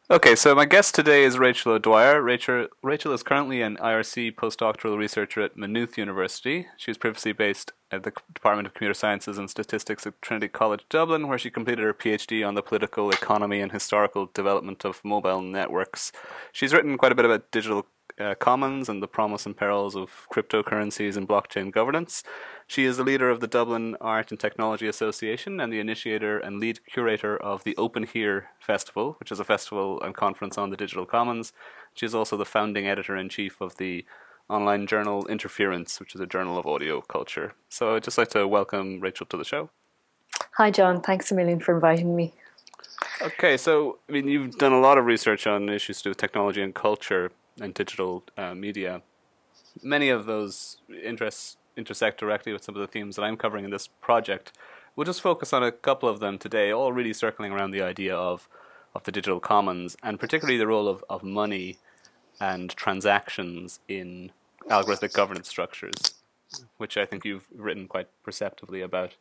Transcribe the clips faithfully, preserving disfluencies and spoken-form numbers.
Okay, so my guest today is Rachel O'Dwyer. Rachel, Rachel is currently an I R C postdoctoral researcher at Maynooth University. She was previously based at the Department of Computer Sciences and Statistics at Trinity College Dublin, where she completed her PhD on the political economy and historical development of mobile networks. She's written quite a bit about digital uh, commons and the promise and perils of cryptocurrencies and blockchain governance. She is the leader of the Dublin Art and Technology Association and the initiator and lead curator of the Open Here Festival, which is a festival and conference on the digital commons. She is also the founding editor-in-chief of the online journal Interference, which is a journal of audio culture. So I'd just like to welcome Rachel to the show. Hi, John. Thanks a million for inviting me. Okay, so I mean, you've done a lot of research on issues to do with technology and culture and digital uh, media. Many of those interests intersect directly with some of the themes that I'm covering in this project. We'll just focus on a couple of them today, all really circling around the idea of, of the digital commons, and particularly the role of, of money and transactions in algorithmic governance structures, which I think you've written quite perceptively about.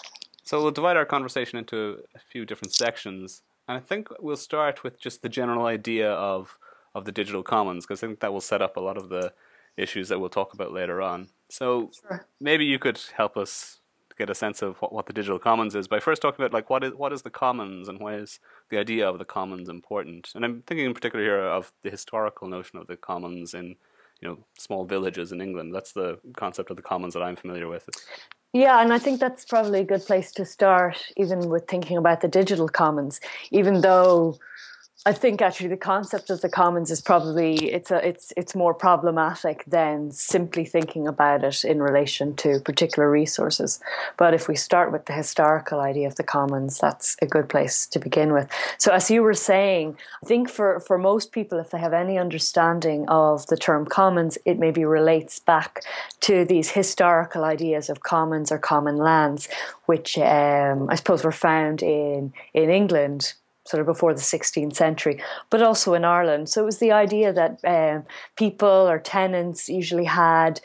So we'll divide our conversation into a few different sections, and I think we'll start with just the general idea of, of the digital commons, because I think that will set up a lot of the issues that we'll talk about later on. So sure. Maybe you could help us get a sense of what, what the digital commons is by first talking about like what is what is the commons and why is the idea of the commons important. And I'm thinking in particular here of the historical notion of the commons in, you know, small villages in England. That's the concept of the commons that I'm familiar with. Yeah, and I think that's probably a good place to start, even with thinking about the digital commons, even though I think actually the concept of the commons is probably it's a it's it's more problematic than simply thinking about it in relation to particular resources. But if we start with the historical idea of the commons, that's a good place to begin with. So as you were saying, I think for, for most people, if they have any understanding of the term commons, it maybe relates back to these historical ideas of commons or common lands, which um, I suppose were found in in England sort of before the sixteenth century, but also in Ireland. So it was the idea that um, people or tenants usually had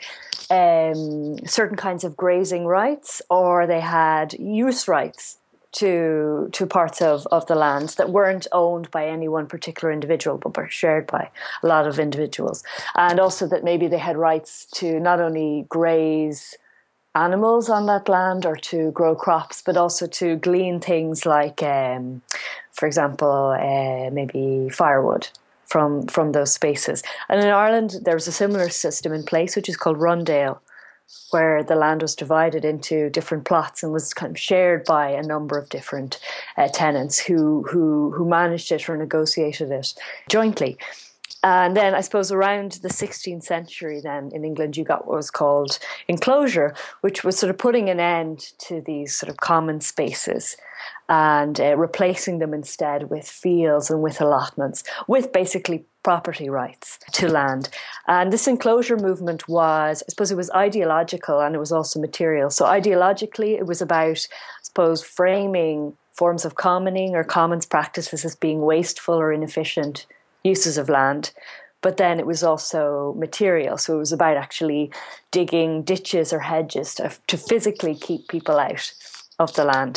um, certain kinds of grazing rights, or they had use rights to to parts of, of the land that weren't owned by any one particular individual, but were shared by a lot of individuals. And also that maybe they had rights to not only graze animals on that land or to grow crops, but also to glean things like, um, for example, uh, maybe firewood from from those spaces. And in Ireland, there was a similar system in place, which is called Rundale, where the land was divided into different plots and was kind of shared by a number of different uh, tenants who who who managed it or negotiated it jointly. And then I suppose around the sixteenth century then in England you got what was called enclosure, which was sort of putting an end to these sort of common spaces and uh, replacing them instead with fields and with allotments, with basically property rights to land. And this enclosure movement was, I suppose it was ideological and it was also material. So ideologically it was about, I suppose, framing forms of commoning or commons practices as being wasteful or inefficient uses of land, but then it was also material. So it was about actually digging ditches or hedges to, to physically keep people out of the land.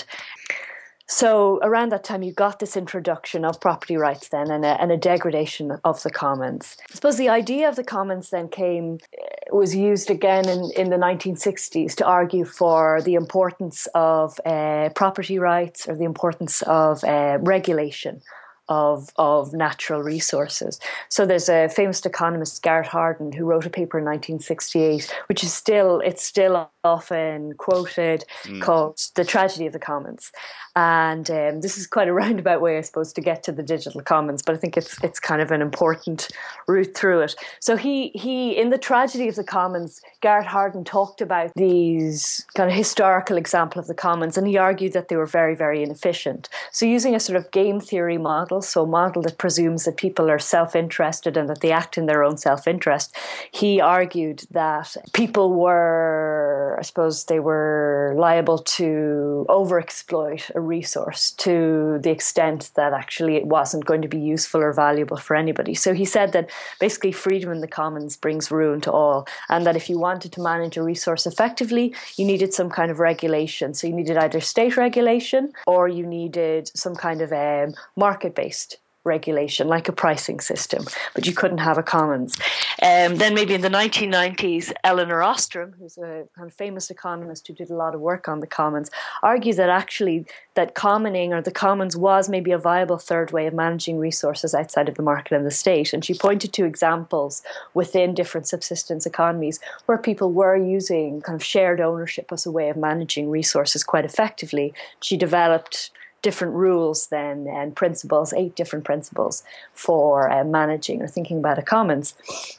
So around that time, you got this introduction of property rights then and a, and a degradation of the commons. I suppose the idea of the commons then came, was used again in, in the nineteen sixties to argue for the importance of uh, property rights or the importance of uh, regulation of of natural resources. So there's a famous economist, Garrett Hardin, who wrote a paper in nineteen sixty-eight, which is still, it's still often quoted, mm. called The Tragedy of the Commons. And um, this is quite a roundabout way, I suppose, to get to the digital commons, but I think it's it's kind of an important route through it. So he, he in The Tragedy of the Commons, Garrett Hardin talked about these kind of historical example of the commons, and he argued that they were very, very inefficient. So using a sort of game theory model, so a model that presumes that people are self-interested and that they act in their own self-interest, he argued that people were, I suppose, they were liable to overexploit a resource to the extent that actually it wasn't going to be useful or valuable for anybody. So he said that basically freedom in the commons brings ruin to all, and that if you wanted to manage a resource effectively, you needed some kind of regulation. So you needed either state regulation or you needed some kind of um, market-based regulation, like a pricing system, but you couldn't have a commons. Um, then maybe in the nineteen nineties, Elinor Ostrom, who's a kind of famous economist who did a lot of work on the commons, argued that actually that commoning or the commons was maybe a viable third way of managing resources outside of the market and the state. And she pointed to examples within different subsistence economies where people were using kind of shared ownership as a way of managing resources quite effectively. She developed different rules then and principles, eight different principles for uh, managing or thinking about a commons.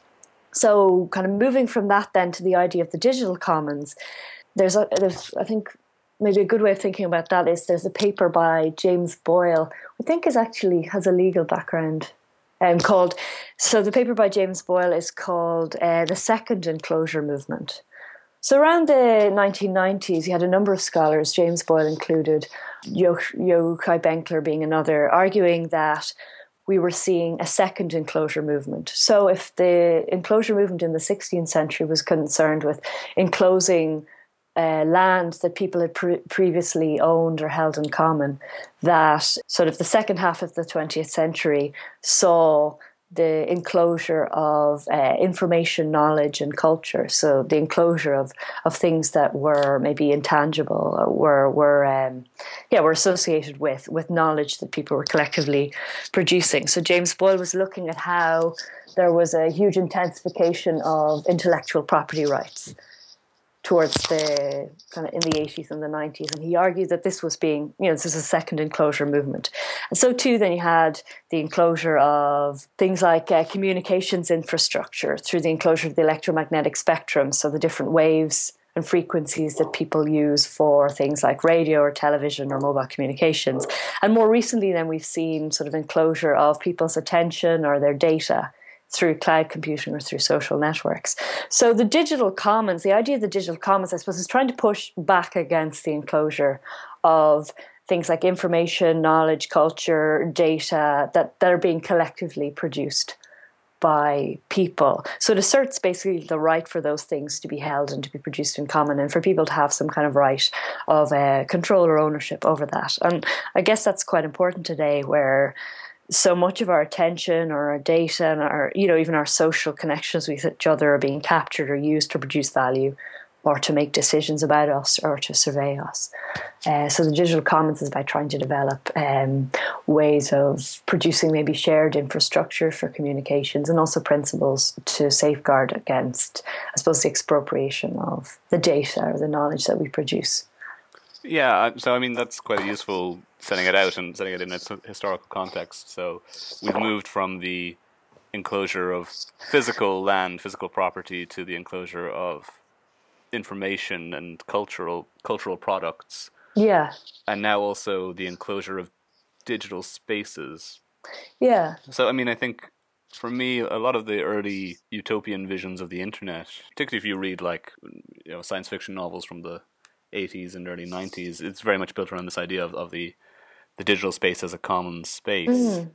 So kind of moving from that then to the idea of the digital commons, there's, a, there's I think maybe a good way of thinking about that is there's a paper by James Boyle, I think is actually has a legal background, um, called, so the paper by James Boyle is called uh, The Second Enclosure Movement. So around the nineteen nineties, you had a number of scholars, James Boyle included, Yochai Benkler being another, arguing that we were seeing a second enclosure movement. So if the enclosure movement in the sixteenth century was concerned with enclosing uh, land that people had pre- previously owned or held in common, that sort of the second half of the twentieth century saw the enclosure of uh, information, knowledge, and culture. So the enclosure of, of things that were maybe intangible, or were were um, yeah were associated with with knowledge that people were collectively producing. So James Boyle was looking at how there was a huge intensification of intellectual property rights towards the kind of in the eighties and the nineties, and he argued that this was being, you know, this is a second enclosure movement. And so too then you had the enclosure of things like uh, communications infrastructure through the enclosure of the electromagnetic spectrum, so the different waves and frequencies that people use for things like radio or television or mobile communications. And more recently then we've seen sort of enclosure of people's attention or their data through cloud computing or through social networks. So the digital commons, the idea of the digital commons, I suppose, is trying to push back against the enclosure of things like information, knowledge, culture, data that, that are being collectively produced by people. So it asserts basically the right for those things to be held and to be produced in common, and for people to have some kind of right of uh, control or ownership over that. And I guess that's quite important today, where so much of our attention or our data and our, you know, even our social connections with each other are being captured or used to produce value or to make decisions about us or to survey us. Uh, so the digital commons is about trying to develop um, ways of producing maybe shared infrastructure for communications, and also principles to safeguard against, I suppose, the expropriation of the data or the knowledge that we produce. Yeah, so I mean, that's quite useful, setting it out and setting it in its historical context. So we've moved from the enclosure of physical land, physical property, to the enclosure of information and cultural cultural products. Yeah. And now also the enclosure of digital spaces. Yeah. So, I mean, I think for me, a lot of the early utopian visions of the internet, particularly if you read like, you know, science fiction novels from the eighties and early nineties, it's very much built around this idea of, of the the digital space as a common space. Mm.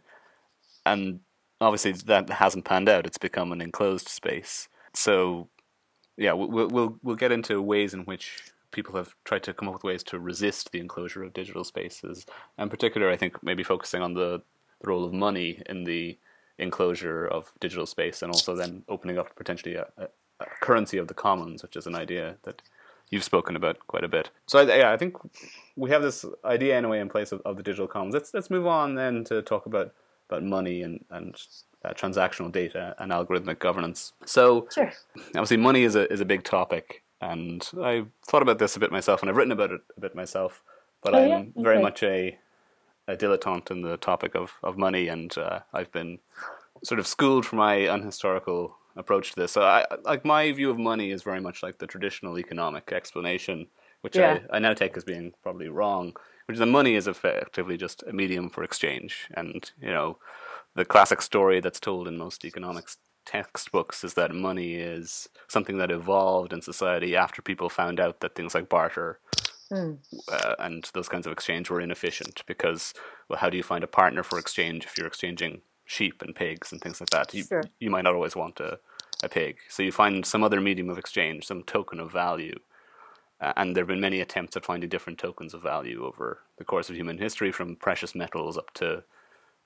And obviously that hasn't panned out. It's become an enclosed space. So yeah, we'll we'll we'll get into ways in which people have tried to come up with ways to resist the enclosure of digital spaces. In particular, I think maybe focusing on the, the role of money in the enclosure of digital space, and also then opening up potentially a, a, a currency of the commons, which is an idea that you've spoken about quite a bit. So I, yeah, I think we have this idea in a way in place of, of the digital commons. Let's let's move on then to talk about, about money and and uh, transactional data and algorithmic governance. So sure. Obviously, money is a is a big topic, and I thought about this a bit myself, and I've written about it a bit myself. But oh, I'm yeah? very okay. much a a dilettante in the topic of, of money, and uh, I've been sort of schooled for my unhistorical approach to this. So I like my view of money is very much like the traditional economic explanation, which yeah. I, I now take as being probably wrong, which is that money is effectively just a medium for exchange. And, you know, the classic story that's told in most economics textbooks is that money is something that evolved in society after people found out that things like barter mm. uh, and those kinds of exchange were inefficient, because, well, how do you find a partner for exchange if you're exchanging sheep and pigs and things like that? You, sure. you might not always want a, a pig. So you find some other medium of exchange, some token of value. Uh, and there have been many attempts at finding different tokens of value over the course of human history, from precious metals up to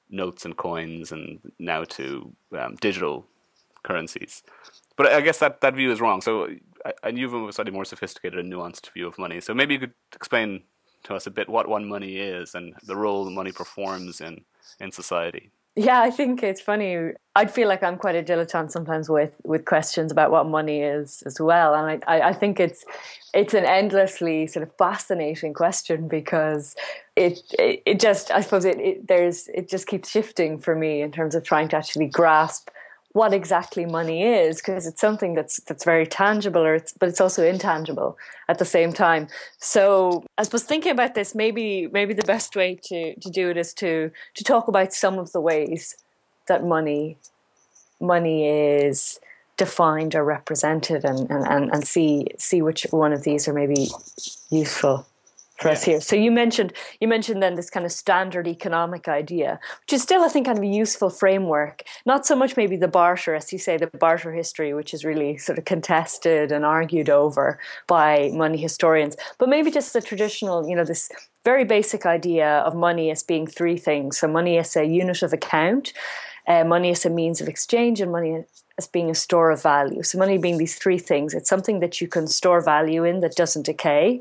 notes and coins, and now to um, digital currencies. But I guess that, that view is wrong. So I, I knew of a slightly more sophisticated and nuanced view of money. So maybe you could explain to us a bit what one money is and the role that money performs in, in society. Yeah, I think it's funny. I'd feel like I'm quite a dilettante sometimes with, with questions about what money is as well. And I, I think it's it's an endlessly sort of fascinating question because it it, it just, I suppose it, it there's it just keeps shifting for me in terms of trying to actually grasp what exactly money is, because it's something that's that's very tangible, or it's, but it's also intangible at the same time. So I suppose thinking about this, maybe maybe the best way to, to do it is to to talk about some of the ways that money money is defined or represented, and, and, and, and see see which one of these are maybe useful for us here. So you mentioned you mentioned then this kind of standard economic idea, which is still, I think, kind of a useful framework. Not so much maybe the barter, as you say, the barter history, which is really sort of contested and argued over by money historians, but maybe just the traditional, you know, this very basic idea of money as being three things. So money as a unit of account, uh, money as a means of exchange, and money as being a store of value. So money being these three things. It's something that you can store value in that doesn't decay.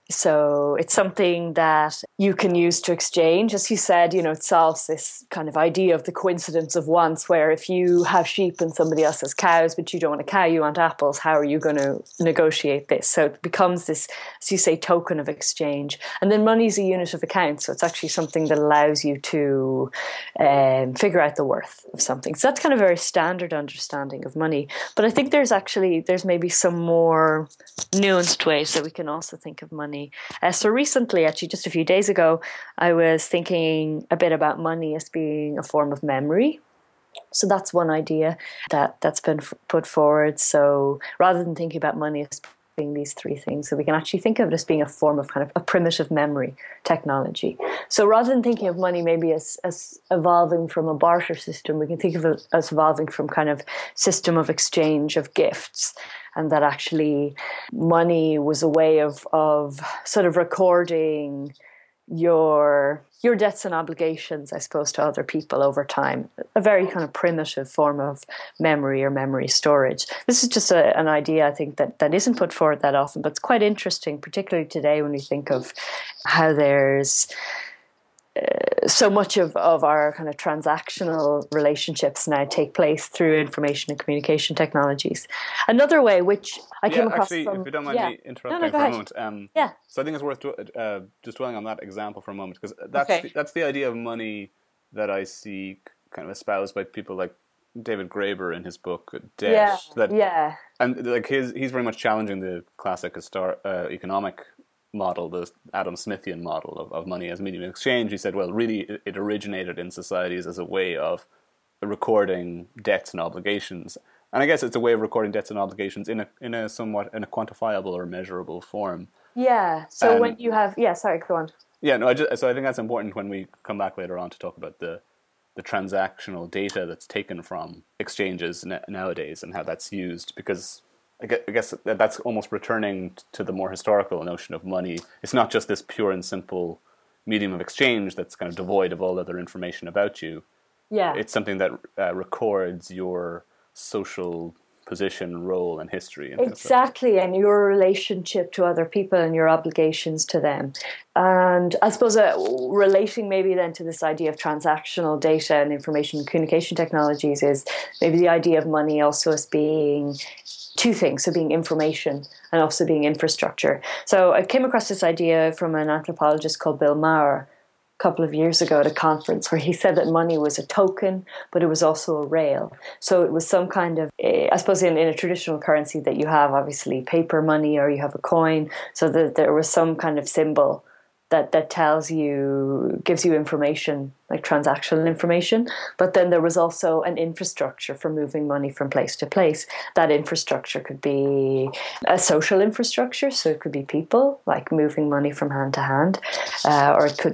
So it's something that you can use to exchange. As you said, you know, it solves this kind of idea of the coincidence of wants, where if you have sheep and somebody else has cows, but you don't want a cow, you want apples, how are you going to negotiate this? So it becomes this, as you say, token of exchange. And then money is a unit of account. So it's actually something that allows you to um, figure out the worth of something. So that's kind of a very standard understanding of money. But I think there's actually, there's maybe some more nuanced ways that we can also think of money. Uh, so recently, actually just a few days ago, I was thinking a bit about money as being a form of memory. So that's one idea that, that's been f- put forward. So rather than thinking about money as being these three things, so we can actually think of it as being a form of kind of a primitive memory technology. So rather than thinking of money maybe as, as evolving from a barter system, we can think of it as evolving from kind of system of exchange of gifts. And that actually money was a way of, of sort of recording your your debts and obligations, I suppose, to other people over time. A very kind of primitive form of memory or memory storage. This is just a, an idea, I think, that, that isn't put forward that often, but it's quite interesting, particularly today when we think of how there's Uh, so much of, of our kind of transactional relationships now take place through information and communication technologies. Another way, which I yeah, came across actually, from... if you don't mind yeah. me interrupting no, no, for ahead. a moment. Um, yeah. So I think it's worth uh, just dwelling on that example for a moment, because that's, okay. the, that's the idea of money that I see kind of espoused by people like David Graeber in his book Debt. Yeah, that, yeah. And like his, he's very much challenging the classic histor- uh, economic model, the Adam Smithian model of, of money as a medium of exchange. He said, well, really it, it originated in societies as a way of recording debts and obligations. And I guess it's a way of recording debts and obligations in a in a somewhat in a quantifiable or measurable form. Yeah. So and, when you have... Yeah, sorry, go on. Yeah, no, I just, so I think that's important when we come back later on to talk about the the transactional data that's taken from exchanges n- nowadays and how that's used, because I guess that's almost returning to the more historical notion of money. It's not just this pure and simple medium of exchange that's kind of devoid of all other information about you. Yeah. It's something that uh, records your social position, role, and history. And exactly, and your relationship to other people and your obligations to them. And I suppose uh, relating maybe then to this idea of transactional data and information and communication technologies is maybe the idea of money also as being two things, so being information and also being infrastructure. So I came across this idea from an anthropologist called Bill Maher a couple of years ago at a conference, where he said that money was a token, but it was also a rail. So it was some kind of, I suppose in, in a traditional currency that you have, obviously paper money or you have a coin, so that there was some kind of symbol that, that tells you, gives you information, like transactional information. But then there was also an infrastructure for moving money from place to place. That infrastructure could be a social infrastructure, so it could be people, like moving money from hand to hand, uh, or it could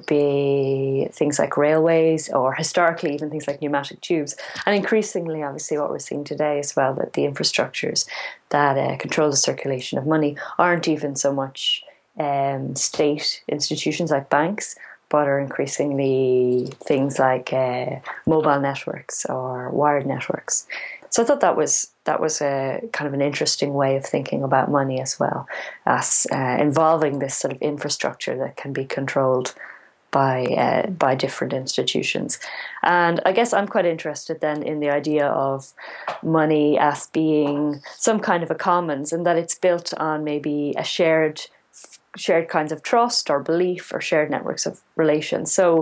be things like railways, or historically even things like pneumatic tubes. And increasingly, obviously, what we're seeing today as well, that the infrastructures that uh, control the circulation of money aren't even so much Um, state institutions like banks, but are increasingly things like uh, mobile networks or wired networks. So I thought that was that was a kind of an interesting way of thinking about money as well, as uh, involving this sort of infrastructure that can be controlled by uh, by different institutions. And I guess I'm quite interested then in the idea of money as being some kind of a commons, and that it's built on maybe a shared shared kinds of trust or belief or shared networks of relations. So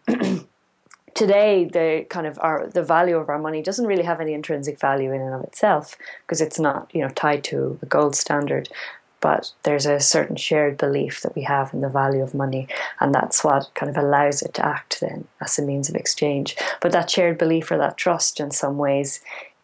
today, the kind of our the value of our money doesn't really have any intrinsic value in and of itself, because it's not, you know, tied to a gold standard. But there's a certain shared belief that we have in the value of money, and that's what kind of allows it to act then as a means of exchange. But that shared belief or that trust, in some ways,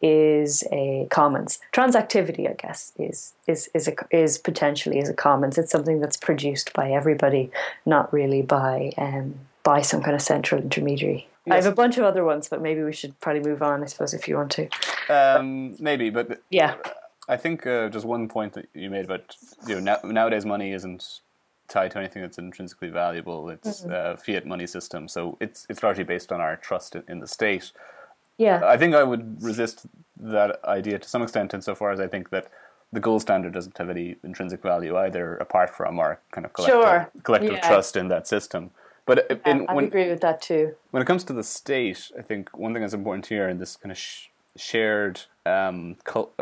is a commons. Transactivity, I guess, is is is a, is potentially is a commons. It's something that's produced by everybody, not really by um, by some kind of central intermediary. Yes. I have a bunch of other ones, but maybe we should probably move on, I suppose, if you want to. Um, maybe, but yeah. I think uh, just one point that you made about, you know, now, nowadays money isn't tied to anything that's intrinsically valuable. It's mm-hmm. a fiat money system, so it's it's largely based on our trust in, in the state. Yeah, I think I would resist that idea to some extent, insofar as I think that the gold standard doesn't have any intrinsic value either, apart from our kind of collective, sure. collective yeah. trust in that system. But yeah, in, I when, agree with that too. When it comes to the state, I think one thing that's important here in this kind of sh- shared um, cult,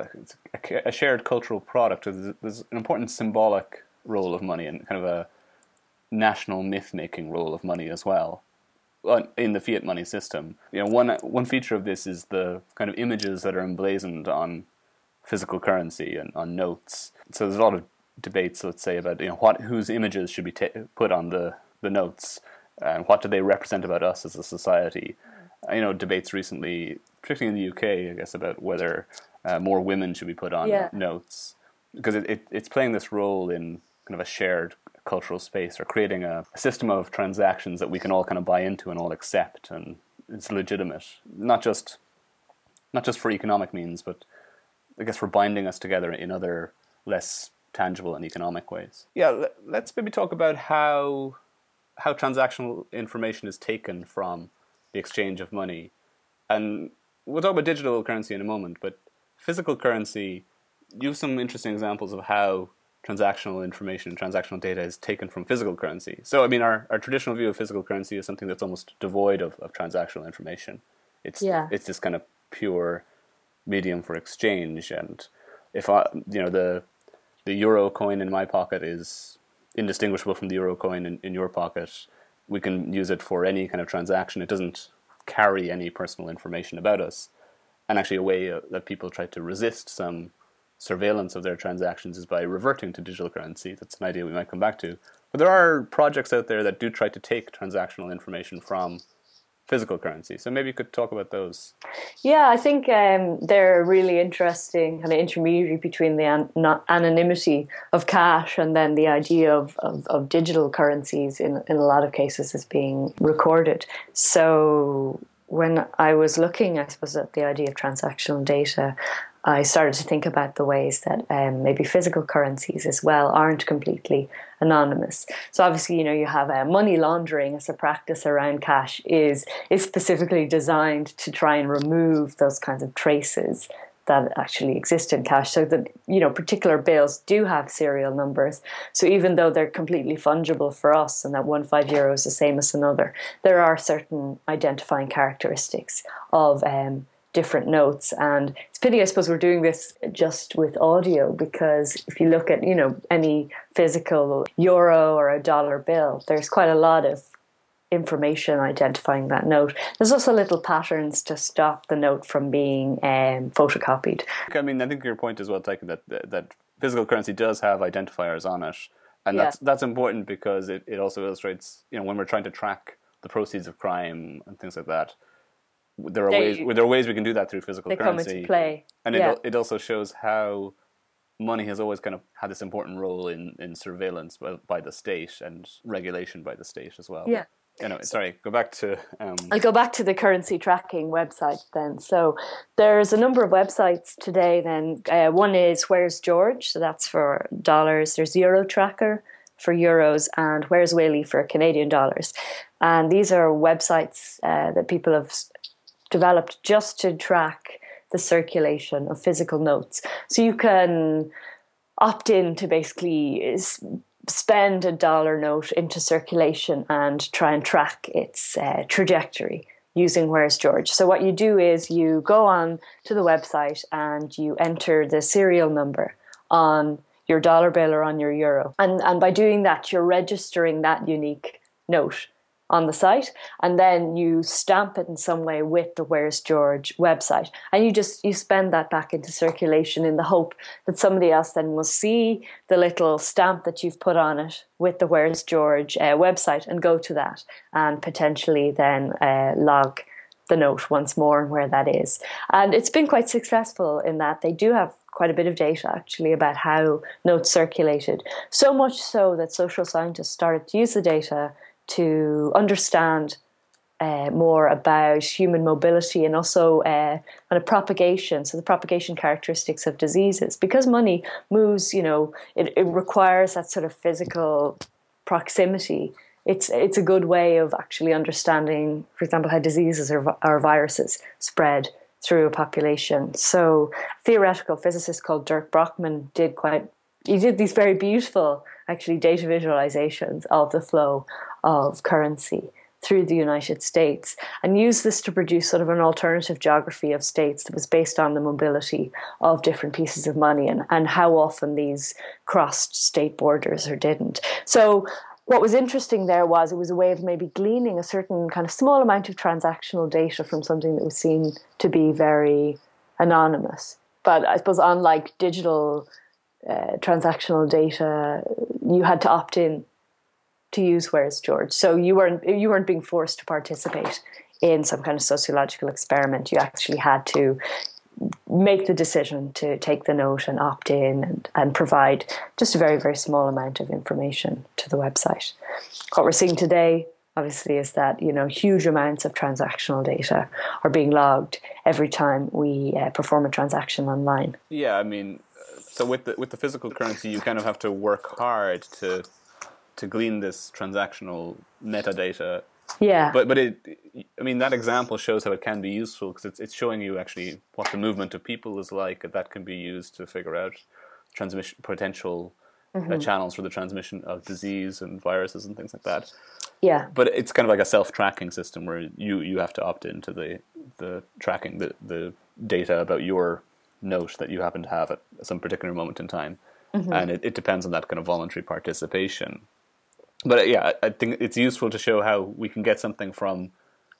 a shared cultural product, there's, there's an important symbolic role of money and kind of a national myth-making role of money as well in the fiat money system. You know, one one feature of this is the kind of images that are emblazoned on physical currency and on notes. So there's a lot of debates, let's say, about, you know, what whose images should be ta- put on the, the notes, and what do they represent about us as a society. You know, debates recently, particularly in the U K, I guess, about whether uh, more women should be put on yeah. notes, because it, it it's playing this role in kind of a shared cultural space, or creating a system of transactions that we can all kind of buy into and all accept, and it's legitimate, not just not just for economic means, but I guess for binding us together in other less tangible and economic ways. Yeah, let's maybe talk about how how transactional information is taken from the exchange of money. And we'll talk about digital currency in a moment, but physical currency, you have some interesting examples of how transactional information, transactional data is taken from physical currency. So, I mean, our, our traditional view of physical currency is something that's almost devoid of, of transactional information. It's yeah. it's this kind of pure medium for exchange. And if I, you know, the the euro coin in my pocket is indistinguishable from the euro coin in, in your pocket, we can use it for any kind of transaction. It doesn't carry any personal information about us. And actually a way uh, that people try to resist some surveillance of their transactions is by reverting to digital currency. That's an idea we might come back to. But there are projects out there that do try to take transactional information from physical currency. So maybe you could talk about those. Yeah, I think um, they're really interesting kind of intermediary between the an- anonymity of cash and then the idea of, of, of digital currencies in, in a lot of cases as being recorded. So when I was looking, I suppose, at the idea of transactional data, I started to think about the ways that um, maybe physical currencies as well aren't completely anonymous. So obviously, you know, you have uh, money laundering as a practice around cash is is specifically designed to try and remove those kinds of traces that actually exist in cash, so that, you know, particular bills do have serial numbers. So even though they're completely fungible for us and that one five euro is the same as another, there are certain identifying characteristics of um different notes. And it's a pity, I suppose, we're doing this just with audio, because if you look at, you know, any physical euro or a dollar bill, there's quite a lot of information identifying that note. There's also little patterns to stop the note from being um, photocopied. I mean, I think your point is well taken, that that physical currency does have identifiers on it, and yeah. that's that's important because it, it also illustrates, you know, when we're trying to track the proceeds of crime and things like that, there are they, ways there are ways we can do that through physical they currency. They come into play. And yeah. it it also shows how money has always kind of had this important role in, in surveillance by, by the state and regulation by the state as well. Yeah. Anyway, sorry, go back to... Um... I'll go back to the currency tracking website then. So there's a number of websites today then. Uh, one is Where's George? So that's for dollars. There's Euro Tracker for euros, and Where's Willie for Canadian dollars. And these are websites uh, that people have developed just to track the circulation of physical notes. So you can opt in to basically spend a dollar note into circulation and try and track its uh, trajectory using Where's George. So what you do is you go on to the website and you enter the serial number on your dollar bill or on your euro. And, and by doing that, you're registering that unique note on the site, and then you stamp it in some way with the Where's George website, and you just you spend that back into circulation in the hope that somebody else then will see the little stamp that you've put on it with the Where's George uh, website and go to that and potentially then uh, log the note once more and where that is. And it's been quite successful in that they do have quite a bit of data actually about how notes circulated, so much so that social scientists started to use the data to understand uh, more about human mobility and also uh, kind of propagation, so the propagation characteristics of diseases. Because money moves, you know, it, it requires that sort of physical proximity. It's it's a good way of actually understanding, for example, how diseases or, or viruses spread through a population. So a theoretical physicist called Dirk Brockman did quite, he did these very beautiful actually data visualizations of the flow of currency through the United States and used this to produce sort of an alternative geography of states that was based on the mobility of different pieces of money and, and how often these crossed state borders or didn't. So what was interesting there was it was a way of maybe gleaning a certain kind of small amount of transactional data from something that was seen to be very anonymous. But I suppose unlike digital uh, transactional data, you had to opt in to use Where's George. So you weren't you weren't being forced to participate in some kind of sociological experiment. You actually had to make the decision to take the note and opt in and, and provide just a very, very small amount of information to the website. What we're seeing today, obviously, is that, you know, huge amounts of transactional data are being logged every time we uh, perform a transaction online. Yeah, I mean, so with the with the physical currency, you kind of have to work hard to to glean this transactional metadata. Yeah. But but it, I mean, that example shows how it can be useful because it's it's showing you actually what the movement of people is like. That can be used to figure out transmission potential mm-hmm. uh, channels for the transmission of disease and viruses and things like that. Yeah. But it's kind of like a self-tracking system where you, you have to opt into the the tracking the the data about your note that you happen to have at some particular moment in time, mm-hmm. and it, it depends on that kind of voluntary participation. But uh, yeah, I think it's useful to show how we can get something from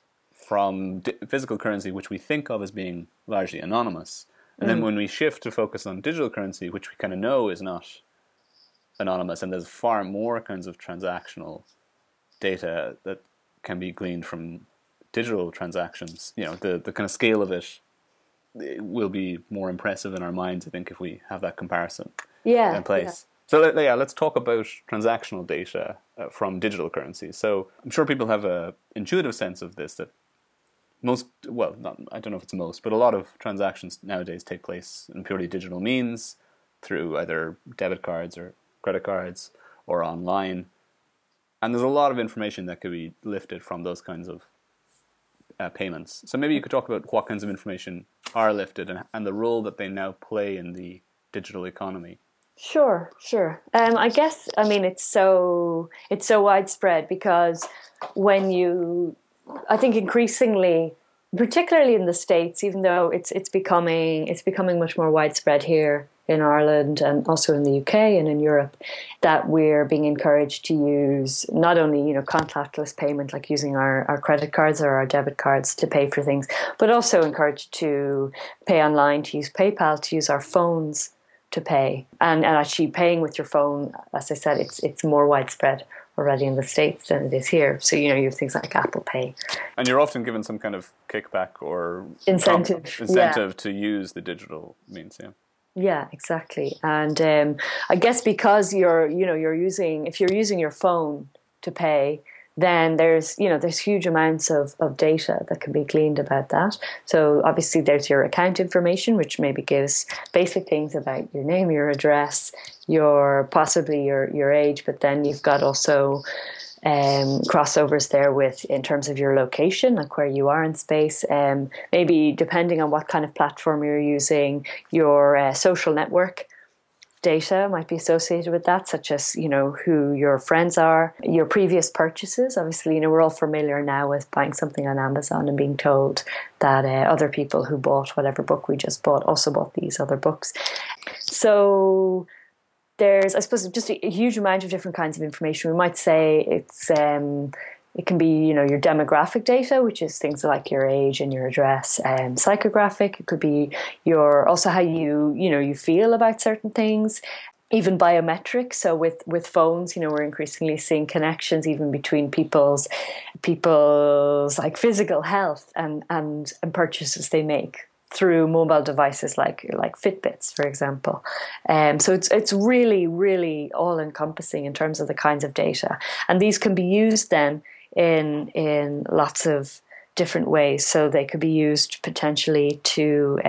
from di- physical currency, which we think of as being largely anonymous, and mm. then when we shift to focus on digital currency, which we kind of know is not anonymous, and there's far more kinds of transactional data that can be gleaned from digital transactions. You know, the the kind of scale of it, it will be more impressive in our minds, I think, if we have that comparison yeah, in place. Yeah. So let, yeah, let's talk about transactional data uh, from digital currency. So I'm sure people have a intuitive sense of this, that most, well, not, I don't know if it's most, but a lot of transactions nowadays take place in purely digital means through either debit cards or credit cards or online. And there's a lot of information that could be lifted from those kinds of uh, payments. So maybe you could talk about what kinds of information are lifted and, and the role that they now play in the digital economy. Sure, sure. Um, I guess, I mean, it's so it's so widespread because when you, I think increasingly, particularly in the States, even though it's it's becoming it's becoming much more widespread here in Ireland and also in the U K and in Europe, that we're being encouraged to use not only, you know, contactless payment, like using our, our credit cards or our debit cards to pay for things, but also encouraged to pay online, to use PayPal, to use our phones to pay. And, and actually paying with your phone, as I said, it's it's more widespread already in the States than it is here. So, you know, you have things like Apple Pay. And you're often given some kind of kickback or incentive, comp- incentive yeah. to use the digital means, yeah. Yeah, exactly. And um, I guess because you're, you know, you're using, if you're using your phone to pay, then there's, you know, there's huge amounts of, of data that can be gleaned about that. So obviously there's your account information, which maybe gives basic things about your name, your address, your possibly your, your age, but then you've got also um, crossovers there with in terms of your location, like where you are in space. Um, maybe depending on what kind of platform you're using, your uh, social network data might be associated with that, such as, you know, who your friends are, your previous purchases. Obviously, you know, we're all familiar now with buying something on Amazon and being told that uh, other people who bought whatever book we just bought also bought these other books. So there's, I suppose, just a, a huge amount of different kinds of information. We might say it's um, it can be, you know, your demographic data, which is things like your age and your address. Um, psychographic, it could be your also how you you know you feel about certain things. Even biometrics. So with, with phones, you know, we're increasingly seeing connections even between people's people's like physical health and and, and purchases they make through mobile devices like like Fitbits, for example. Um, so it's it's really, really all-encompassing in terms of the kinds of data. And these can be used then in in lots of different ways. So they could be used potentially to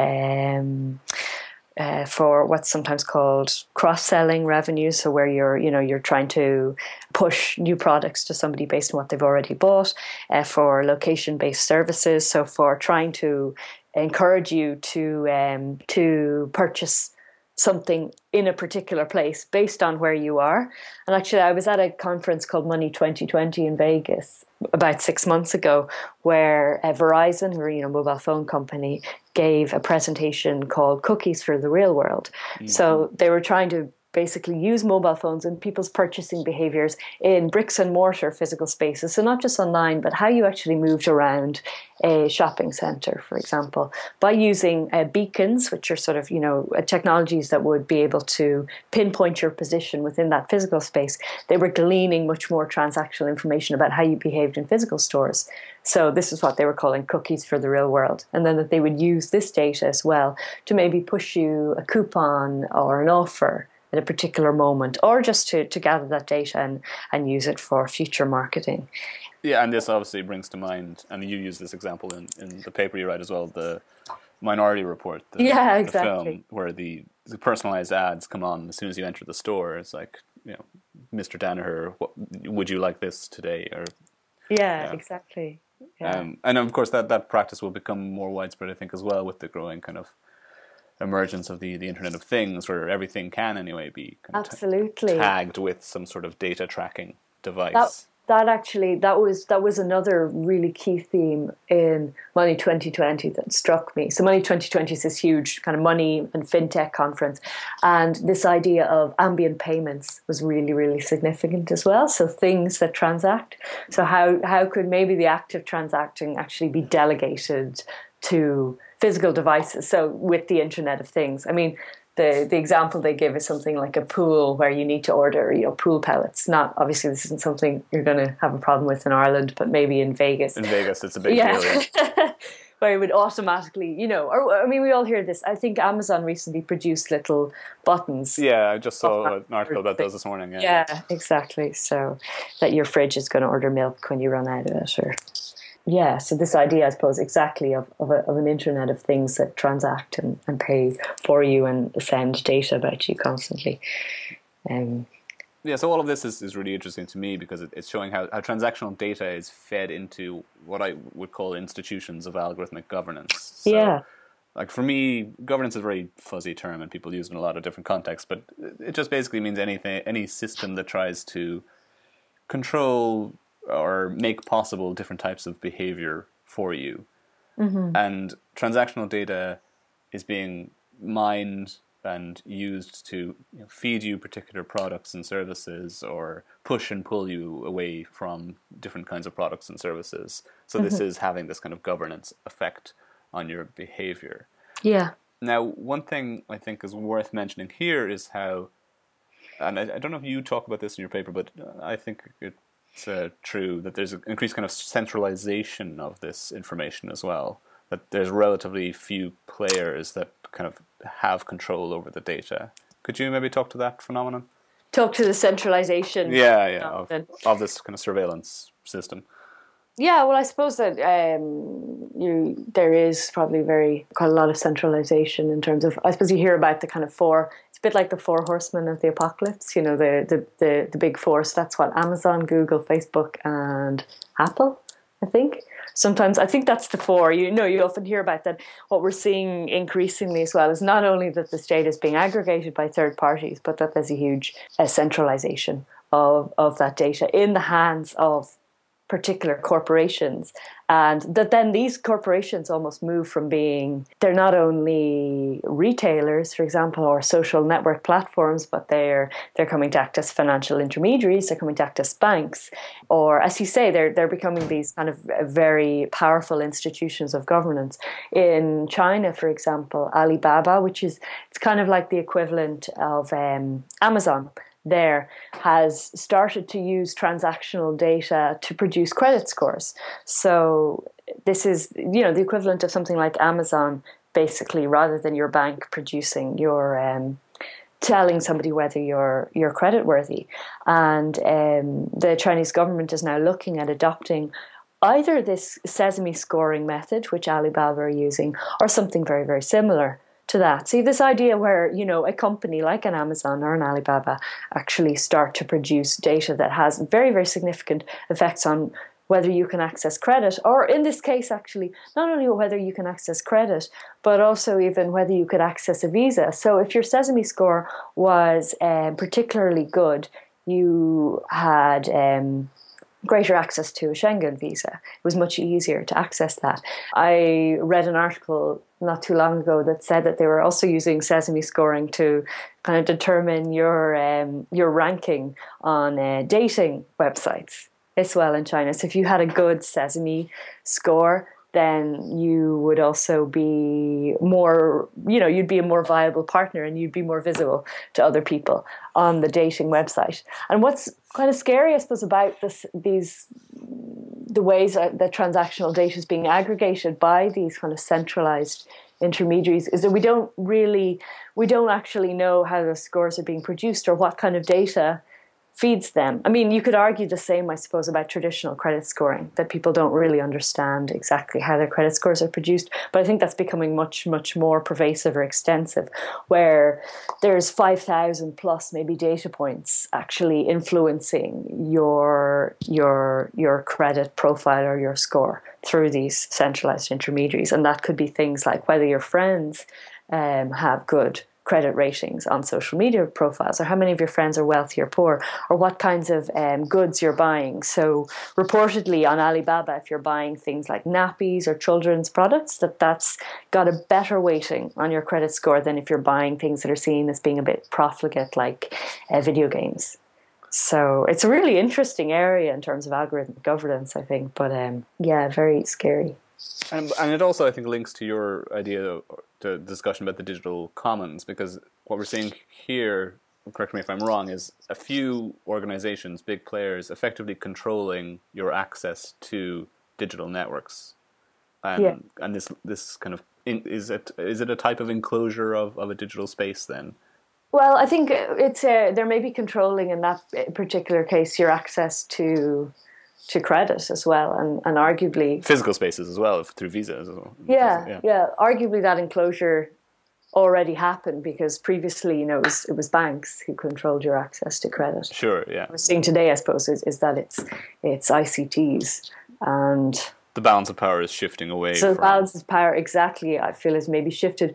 um, uh, for what's sometimes called cross-selling revenue. So where you're, you know, you're trying to push new products to somebody based on what they've already bought, uh, for location-based services. So for trying to encourage you to um, to purchase something in a particular place based on where you are. And actually, I was at a conference called Money twenty twenty in Vegas about six months ago, where uh, Verizon, who are, you know, mobile phone company, gave a presentation called Cookies for the Real World. Mm-hmm. So they were trying to basically use mobile phones and people's purchasing behaviors in bricks and mortar physical spaces. So not just online, but how you actually moved around a shopping center, for example, by using uh, beacons, which are sort of, you know, technologies that would be able to pinpoint your position within that physical space. They were gleaning much more transactional information about how you behaved in physical stores. So this is what they were calling cookies for the real world. And then that they would use this data as well to maybe push you a coupon or an offer at a particular moment, or just to, to gather that data and, and use it for future marketing. Yeah, and this obviously brings to mind, and you use this example in, in the paper you write as well, the Minority Report, the, yeah, exactly. the film, where the, the personalized ads come on as soon as you enter the store. It's like, you know, Mister Danaher, what, would you like this today? Or Yeah, yeah. exactly. Yeah. Um, and of course, that, that practice will become more widespread, I think, as well, with the growing kind of emergence of the, the Internet of Things, where everything can anyway be kind absolutely of tagged with some sort of data tracking device. That, that actually that was that was another really key theme in Money twenty twenty that struck me. So Money twenty twenty is this huge kind of money and fintech conference, and this idea of ambient payments was really, really significant as well. So things that transact. So how how could maybe the act of transacting actually be delegated to physical devices? So with the Internet of Things, I mean, the the example they give is something like a pool where you need to order, you know, pool pellets. Not obviously this isn't something you're going to have a problem with in Ireland, but maybe in Vegas. In Vegas, it's a big yeah. deal. Yeah. Where it would automatically, you know, or I mean, we all hear this. I think Amazon recently produced little buttons. Yeah, I just saw an article about those this morning. Yeah, yeah, exactly. So that your fridge is going to order milk when you run out of it, or. Yeah, so this idea, I suppose, exactly of of, a, of an Internet of Things that transact and, and pay for you and send data about you constantly. Um, yeah, so all of this is, is really interesting to me because it, it's showing how, how transactional data is fed into what I would call institutions of algorithmic governance. So, yeah. Like for me, governance is a very fuzzy term and people use it in a lot of different contexts, but it just basically means anything, any system that tries to control or make possible different types of behavior for you. Mm-hmm. And transactional data is being mined and used to, you know, feed you particular products and services or push and pull you away from different kinds of products and services. So mm-hmm. this is having this kind of governance effect on your behavior. Yeah. Now, one thing I think is worth mentioning here is how, and I, I don't know if you talk about this in your paper, but I think it It's uh, true that there's an increased kind of centralization of this information as well. That there's relatively few players that kind of have control over the data. Could you maybe talk to that phenomenon? Talk to the centralization. Yeah, yeah, of, of this kind of surveillance system. Yeah, well, I suppose that um, you there is probably very quite a lot of centralization in terms of. I suppose you hear about the kind of four. It's a bit like the four horsemen of the apocalypse. You know, the the the, the big four. So that's what Amazon, Google, Facebook, and Apple. I think sometimes I think that's the four. You know, you often hear about that. What we're seeing increasingly as well is not only that the state is being aggregated by third parties, but that there's a huge uh, centralization of of that data in the hands of particular corporations, and that then these corporations almost move from being, they're not only retailers, for example, or social network platforms, but they're they're coming to act as financial intermediaries, they're coming to act as banks, or as you say, they're they're becoming these kind of very powerful institutions of governance. In China, for example, Alibaba, which is, it's kind of like the equivalent of um, Amazon, there has started to use transactional data to produce credit scores. So this is, you know, the equivalent of something like Amazon, basically, rather than your bank producing your um, telling somebody whether you're you're creditworthy. And um, the Chinese government is now looking at adopting either this Sesame scoring method, which Alibaba are using, or something very, very similar to that. See, this idea where, you know, a company like an Amazon or an Alibaba actually start to produce data that has very, very significant effects on whether you can access credit, or in this case, actually, not only whether you can access credit, but also even whether you could access a visa. So if your Sesame score was um, particularly good, you had um, greater access to a Schengen visa. It was much easier to access that. I read an article not too long ago that said that they were also using Sesame scoring to kind of determine your um, your ranking on uh, dating websites as well in China. So if you had a good Sesame score, then you would also be more, you know, you'd be a more viable partner and you'd be more visible to other people on the dating website. And what's kind of scary, I suppose, about this, these, the ways that transactional data is being aggregated by these kind of centralized intermediaries is that we don't really, we don't actually know how the scores are being produced or what kind of data feeds them. I mean, you could argue the same, I suppose, about traditional credit scoring, that people don't really understand exactly how their credit scores are produced. But I think that's becoming much, much more pervasive or extensive, where there's five thousand plus maybe data points actually influencing your, your, your credit profile or your score through these centralized intermediaries. And that could be things like whether your friends um, have good credit ratings on social media profiles, or how many of your friends are wealthy or poor, or what kinds of um, goods you're buying. So reportedly on Alibaba, if you're buying things like nappies or children's products, that that's got a better weighting on your credit score than if you're buying things that are seen as being a bit profligate, like uh, video games. So it's a really interesting area in terms of algorithmic governance, I think, but um, yeah, very scary. And, and it also, I think, links to your idea, the discussion about the digital commons, because what we're seeing here, correct me if I'm wrong, is a few organizations, big players, effectively controlling your access to digital networks. And, yeah. and this this kind of, is it is it a type of enclosure of, of a digital space then? Well, I think it's a, there may be controlling in that particular case your access to to credit as well, and, and arguably physical spaces as well through visas as well. Yeah, yeah, yeah. Arguably, that enclosure already happened because previously, you know, it was it was banks who controlled your access to credit. Sure, yeah. What we're seeing today, I suppose, is, is that it's it's I C Ts, and the balance of power is shifting away. So from... the balance of power, exactly, I feel, is maybe shifted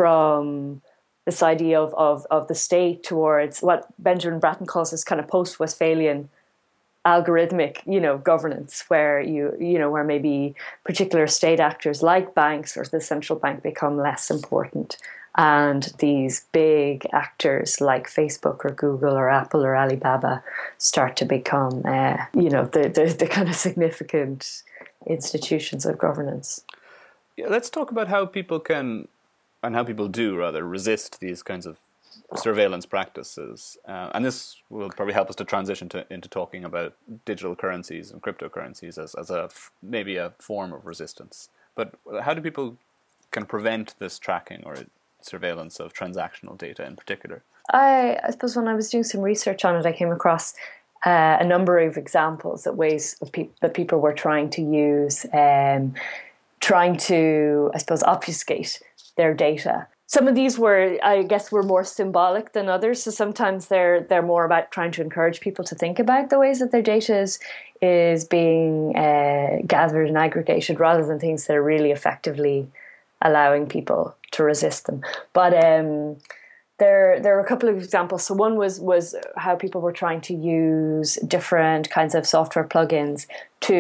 from this idea of of of the state towards what Benjamin Bratton calls this kind of post-Westphalian algorithmic, you know, governance, where you, you know, where maybe particular state actors like banks or the central bank become less important, and these big actors like Facebook or Google or Apple or Alibaba start to become, uh, you know, the, the the kind of significant institutions of governance. Yeah, let's talk about how people can, and how people do rather, resist these kinds of surveillance practices, uh, and this will probably help us to transition to, into talking about digital currencies and cryptocurrencies as, as a maybe a form of resistance. But how do people can prevent this tracking or surveillance of transactional data in particular? I, I suppose when I was doing some research on it, I came across uh, a number of examples of ways of pe- that people were trying to use, um, trying to, I suppose, obfuscate their data. Some of these were, I guess, were more symbolic than others. So sometimes they're they're more about trying to encourage people to think about the ways that their data is, is being uh, gathered and aggregated, rather than things that are really effectively allowing people to resist them. But um, there there are a couple of examples. So one was was how people were trying to use different kinds of software plugins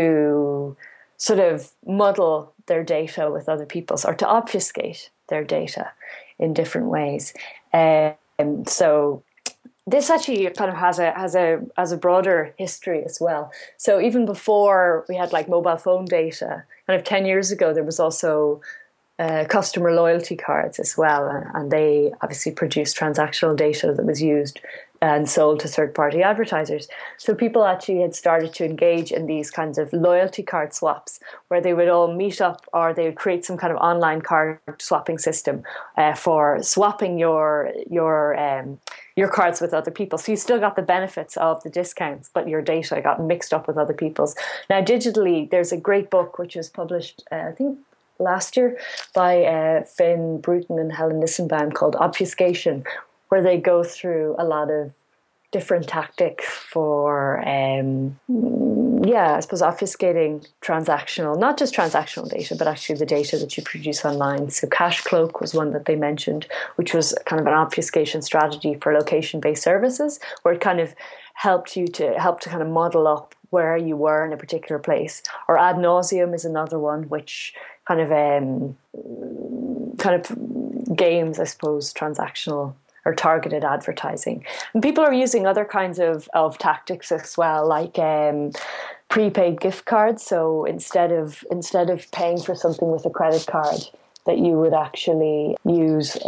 to sort of muddle their data with other people's, or to obfuscate their data in different ways. Um, so this actually kind of has a has a has a broader history as well. So even before we had like mobile phone data, kind of ten years ago, there was also uh, customer loyalty cards as well, and, and they obviously produced transactional data that was used and sold to third-party advertisers. So people actually had started to engage in these kinds of loyalty card swaps, where they would all meet up, or they would create some kind of online card swapping system uh, for swapping your your um, your cards with other people. So you still got the benefits of the discounts, but your data got mixed up with other people's. Now, digitally, there's a great book which was published, uh, I think, last year by uh, Finn Bruton and Helen Nissenbaum, called Obfuscation, where they go through a lot of different tactics for, um, yeah, I suppose obfuscating transactional, not just transactional data, but actually the data that you produce online. So CashCloak was one that they mentioned, which was kind of an obfuscation strategy for location-based services, where it kind of helped you to help to kind of model up where you were in a particular place. Or Ad Nauseam is another one, which kind of um, kind of games, I suppose, transactional or targeted advertising. And people are using other kinds of, of tactics as well, like um, prepaid gift cards. So instead of instead of paying for something with a credit card, that you would actually use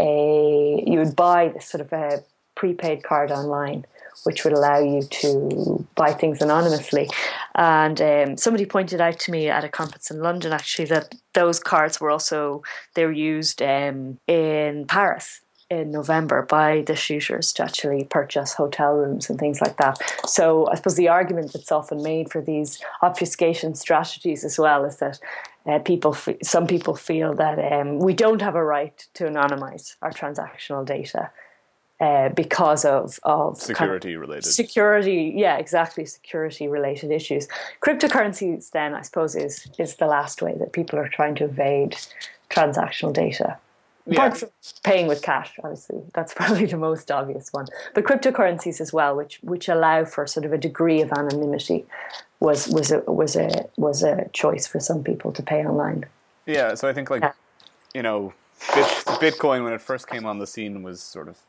a you would buy this sort of a prepaid card online, which would allow you to buy things anonymously. And um, somebody pointed out to me at a conference in London, actually, that those cards were also, they were used um, in Paris in November by the shooters to actually purchase hotel rooms and things like that. So I suppose the argument that's often made for these obfuscation strategies as well is that uh, people, f- some people feel that um, we don't have a right to anonymize our transactional data. Uh, because of, of security kind of related security, yeah, exactly, security related issues. Cryptocurrencies, then, I suppose, is is the last way that people are trying to evade transactional data. Yeah. Apart from paying with cash, obviously, that's probably the most obvious one. But cryptocurrencies as well, which which allow for sort of a degree of anonymity, was was a was a was a choice for some people to pay online. Yeah, so I think like yeah. you know, Bitcoin when it first came on the scene was sort of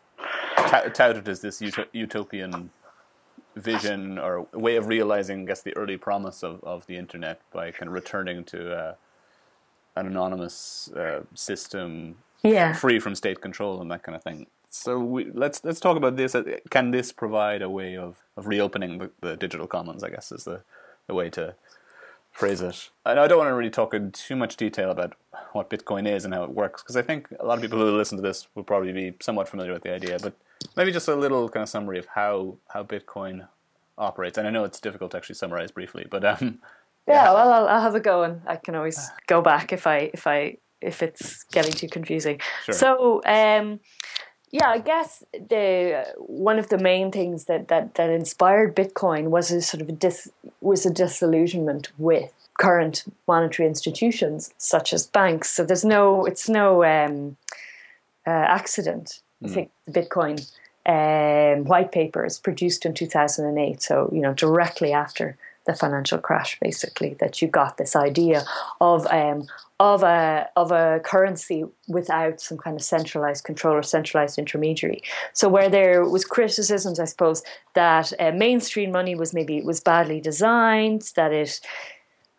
touted as this utopian vision or way of realizing, I guess, the early promise of, of the internet by kind of returning to uh, an anonymous uh, system, yeah. free from state control and that kind of thing. So we, let's let's talk about this. Can this provide a way of, of reopening the, the digital commons, I guess, is the, the way to phrase it. And I don't want to really talk in too much detail about what Bitcoin is and how it works, because I think a lot of people who listen to this will probably be somewhat familiar with the idea, but maybe just a little kind of summary of how, how Bitcoin operates. And I know it's difficult to actually summarize briefly, but um, yeah, yeah well, I'll, I'll have a go, and I can always go back if I if I if it's getting too confusing. Sure. So, um, yeah, I guess the one of the main things that, that, that inspired Bitcoin was a sort of a dis, was a disillusionment with current monetary institutions such as banks. So there's no it's no um, uh, accident. Mm. I think the Bitcoin um, white paper is produced in two thousand eight. So you know directly after the financial crash, basically, that you got this idea of um, of a of a currency without some kind of centralized control or centralized intermediary. So where there was criticisms, I suppose, that uh, mainstream money was maybe was badly designed, that it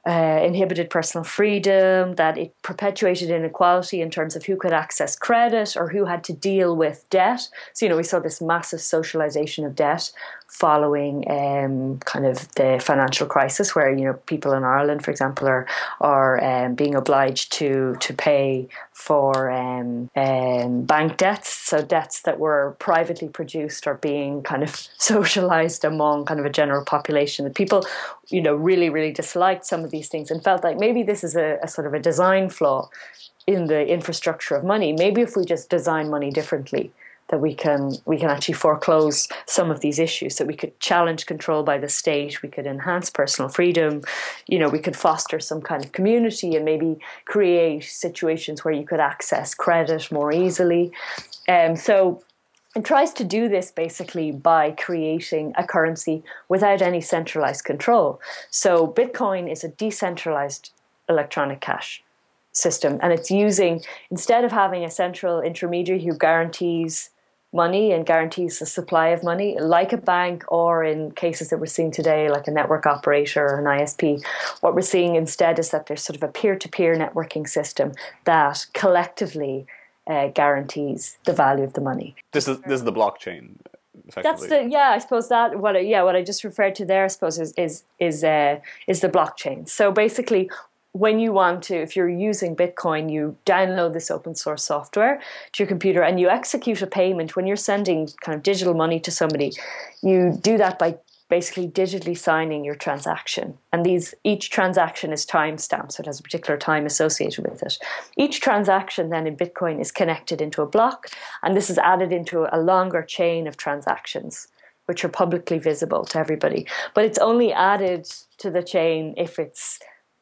uh, inhibited personal freedom, that it perpetuated inequality in terms of who could access credit or who had to deal with debt. So, you know, we saw this massive socialization of debt following um, kind of the financial crisis, where, you know, people in Ireland, for example, are are um, being obliged to to pay for um, um, bank debts. So debts that were privately produced are being kind of socialized among kind of a general population. And people, you know, really, really disliked some of these things and felt like maybe this is a, a sort of a design flaw in the infrastructure of money. Maybe if we just design money differently, that we can we can actually foreclose some of these issues, that we could challenge control by the state, we could enhance personal freedom, you know, we could foster some kind of community and maybe create situations where you could access credit more easily. Um, so it tries to do this basically by creating a currency without any centralized control. So Bitcoin is a decentralized electronic cash system, and it's using, instead of having a central intermediary who guarantees money and guarantees the supply of money, like a bank, or in cases that we're seeing today, like a network operator or an I S P, what we're seeing instead is that there's sort of a peer-to-peer networking system that collectively uh, guarantees the value of the money. This is this is the blockchain. That's the yeah. I suppose that what I, yeah what I just referred to there, I suppose, is is is uh, is the blockchain. So basically, when you want to, if you're using Bitcoin, you download this open source software to your computer and you execute a payment. When you're sending kind of digital money to somebody, you do that by basically digitally signing your transaction. And these each transaction is time-stamped, so it has a particular time associated with it. Each transaction then in Bitcoin is connected into a block, and this is added into a longer chain of transactions, which are publicly visible to everybody. But it's only added to the chain if it's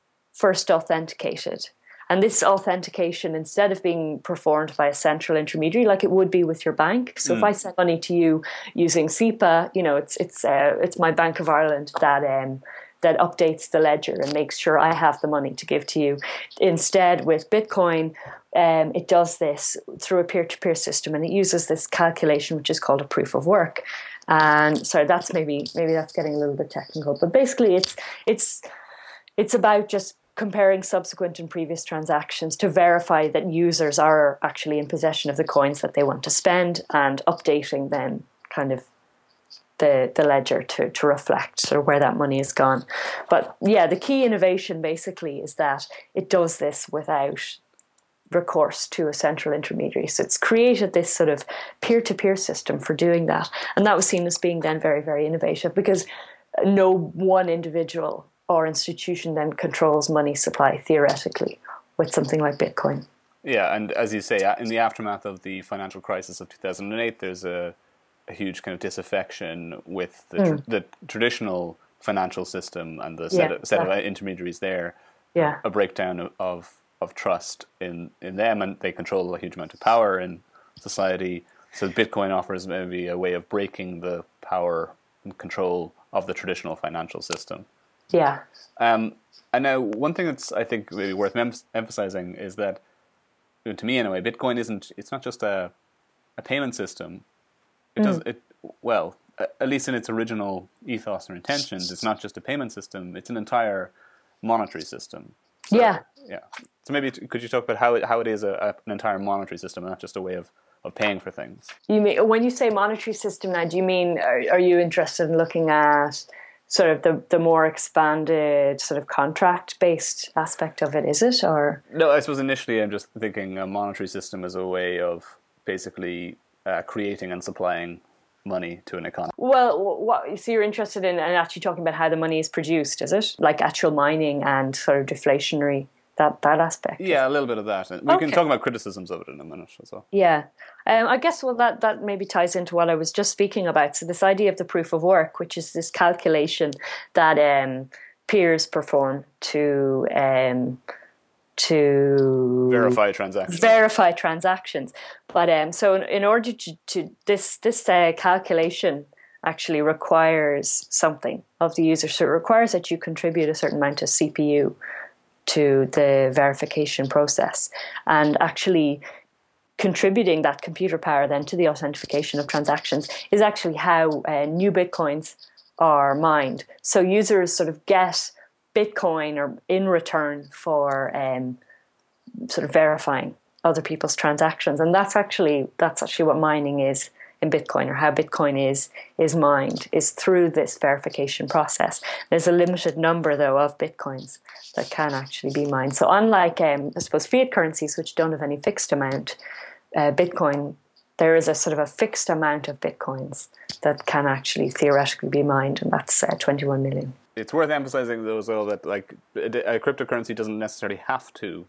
first authenticated. And this authentication, instead of being performed by a central intermediary like it would be with your bank. So mm. if I send money to you using SEPA, you know, it's it's uh, it's my Bank of Ireland that um, that updates the ledger and makes sure I have the money to give to you. Instead, with Bitcoin, um, it does this through a peer-to-peer system, and it uses this calculation which is called a proof of work. And sorry, that's maybe maybe that's getting a little bit technical, but basically, it's it's it's about just comparing subsequent and previous transactions to verify that users are actually in possession of the coins that they want to spend, and updating then kind of the the ledger to, to reflect sort of where that money has gone. But yeah, the key innovation basically is that it does this without recourse to a central intermediary. So it's created this sort of peer-to-peer system for doing that. And that was seen as being then very, very innovative, because no one individual or institution then controls money supply theoretically with something like Bitcoin. Yeah, and as you say, in the aftermath of the financial crisis of two thousand eight, there's a, a huge kind of disaffection with the, mm. tr- the traditional financial system and the set, yeah, of, set exactly. of intermediaries there. Yeah, a breakdown of, of of trust in, in them, and they control a huge amount of power in society. So Bitcoin offers maybe a way of breaking the power and control of the traditional financial system. Yeah. Um, and now, one thing that's, I think, maybe worth mem- emphasizing is that, to me anyway, Bitcoin isn't, it's not just a a payment system. It mm. does, it well, at least in its original ethos or intentions, it's not just a payment system, it's an entire monetary system. So, yeah. Yeah. So maybe, could you talk about how it, how it is a, a, an entire monetary system, and not just a way of, of paying for things? You mean, when you say monetary system now, do you mean, are, are you interested in looking at sort of the, the more expanded sort of contract-based aspect of it, is it? Or no, I suppose initially I'm just thinking a monetary system as a way of basically uh, creating and supplying money to an economy. Well, what, so you're interested in, in actually talking about how the money is produced, is it? Like actual mining and sort of deflationary, that, that aspect? Yeah, a little bit of that. We okay. can talk about criticisms of it in a minute as well. Yeah. Um, I guess, well, that, that maybe ties into what I was just speaking about. So this idea of the proof of work, which is this calculation that um, peers perform to um, to verify transactions. Verify transactions. But um, so in, in order to, to this this uh, calculation actually requires something of the user. So it requires that you contribute a certain amount of C P U to the verification process, and actually contributing that computer power then to the authentication of transactions is actually how uh, new Bitcoins are mined. So users sort of get Bitcoin or in return for um, sort of verifying other people's transactions. And that's actually that's actually what mining is in Bitcoin, or how Bitcoin is is mined, is through this verification process. There's a limited number, though, of Bitcoins that can actually be mined. So unlike, um, I suppose, fiat currencies, which don't have any fixed amount, uh, Bitcoin, there is a sort of a fixed amount of Bitcoins that can actually theoretically be mined, and that's uh, twenty-one million. It's worth emphasizing, though, as well, that like a, a cryptocurrency doesn't necessarily have to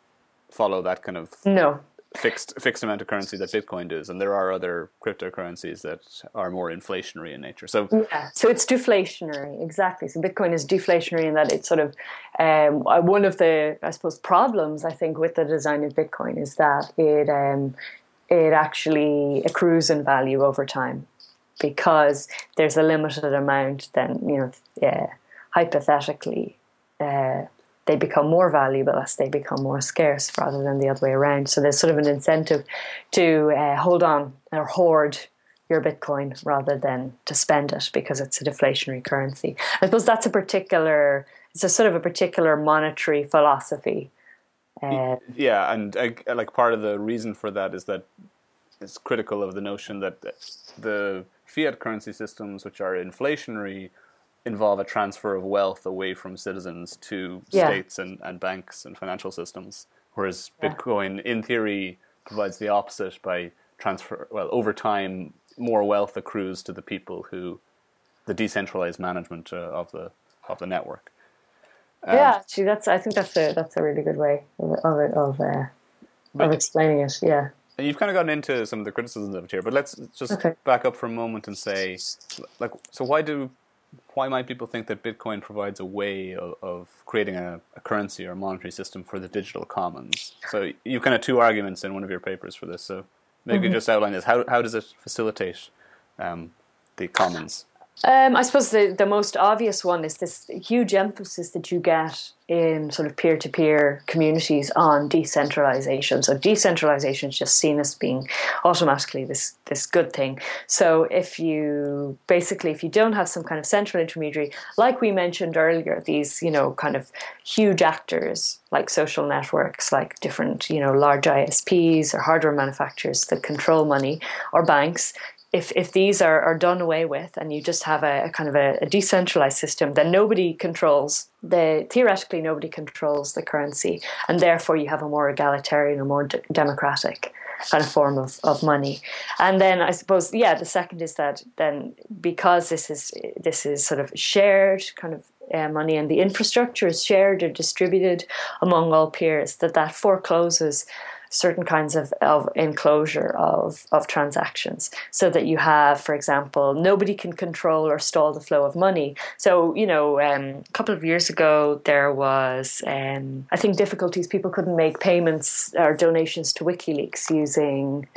follow that kind of no fixed fixed amount of currency that Bitcoin does, and there are other cryptocurrencies that are more inflationary in nature. So yeah, so it's deflationary, exactly. So Bitcoin is deflationary in that it's sort of um, one of the, I suppose, problems I think with the design of Bitcoin is that it um, it actually accrues in value over time, because there's a limited amount. Then you know, yeah, hypothetically. Uh, they become more valuable as they become more scarce, rather than the other way around. So there's sort of an incentive to uh, hold on or hoard your Bitcoin rather than to spend it, because it's a deflationary currency. I suppose that's a particular, it's a sort of a particular monetary philosophy. Uh, yeah, and I, like part of the reason for that is that it's critical of the notion that the fiat currency systems, which are inflationary, involve a transfer of wealth away from citizens to yeah. states and, and banks and financial systems, whereas yeah. Bitcoin, in theory, provides the opposite by transfer. Well, over time, more wealth accrues to the people who, the decentralized management uh, of the of the network. Um, yeah, actually, that's I think that's a that's a really good way of of of, uh, of explaining it. Yeah. And you've kind of gotten into some of the criticisms of it here, but let's just okay. back up for a moment and say, like, so why do Why might people think that Bitcoin provides a way of, of creating a, a currency or a monetary system for the digital commons? So you've kind of two arguments in one of your papers for this. So maybe mm-hmm. just outline this. How how does it facilitate um, the commons? Um, I suppose the, the most obvious one is this huge emphasis that you get in sort of peer-to-peer communities on decentralization. So decentralization is just seen as being automatically this this good thing. So if you basically if you don't have some kind of central intermediary, like we mentioned earlier, these you know kind of huge actors like social networks, like different you know large I S Ps or hardware manufacturers that control money, or banks. If if these are, are done away with, and you just have a, a kind of a, a decentralized system, then nobody controls the theoretically nobody controls the currency, and therefore you have a more egalitarian or more d- democratic kind of form of, of money. And then I suppose yeah, the second is that then because this is this is sort of shared kind of uh, money, and the infrastructure is shared or distributed among all peers, that that forecloses certain kinds of, of enclosure of, of transactions, so that you have, for example, nobody can control or stall the flow of money. So, you know, um, a couple of years ago, there was, um, I think, difficulties. People couldn't make payments or donations to WikiLeaks using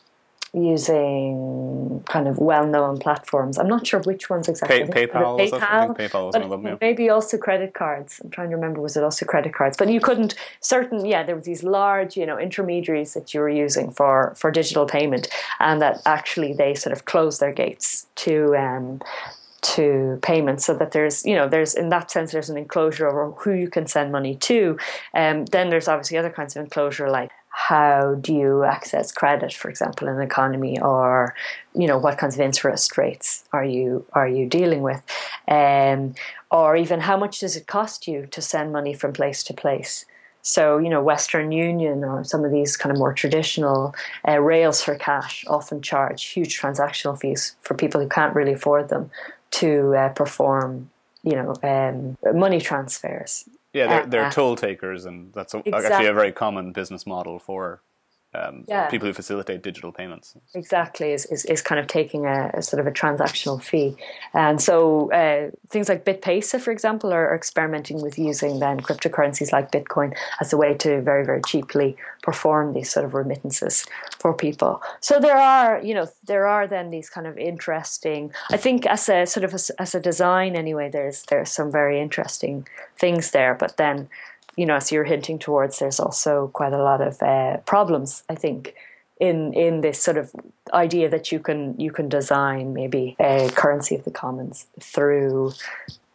using kind of well-known platforms. I'm not sure which ones exactly. Pay, PayPal, PayPal, I think PayPal was one of them. Yeah. Maybe also credit cards. I'm trying to remember. Was it also credit cards? But you couldn't. Certain, yeah, there were these large, you know, intermediaries that you were using for for digital payment, and that actually they sort of closed their gates to. Um, to payments, so that there's, you know, there's in that sense there's an enclosure over who you can send money to. Um, then there's obviously other kinds of enclosure, like how do you access credit, for example, in an economy, or you know what kinds of interest rates are you are you dealing with, um, or even how much does it cost you to send money from place to place. So, you know, Western Union or some of these kind of more traditional uh, rails for cash often charge huge transactional fees for people who can't really afford them to uh, perform, you know, um, money transfers. Yeah, they're, they're uh, toll takers, and that's a, exactly. actually a very common business model for um, yeah. people who facilitate digital payments. Exactly, is, is, is kind of taking a, a sort of a transactional fee. And so uh, things like BitPesa, for example, are, are experimenting with using then cryptocurrencies like Bitcoin as a way to very, very cheaply perform these sort of remittances for people. So there are, you know, there are then these kind of interesting, I think as a sort of a, as a design anyway, there's there's some very interesting things there. But then, you know, as you're hinting towards, there's also quite a lot of uh, problems, I think, in in this sort of idea that you can you can design maybe a currency of the commons through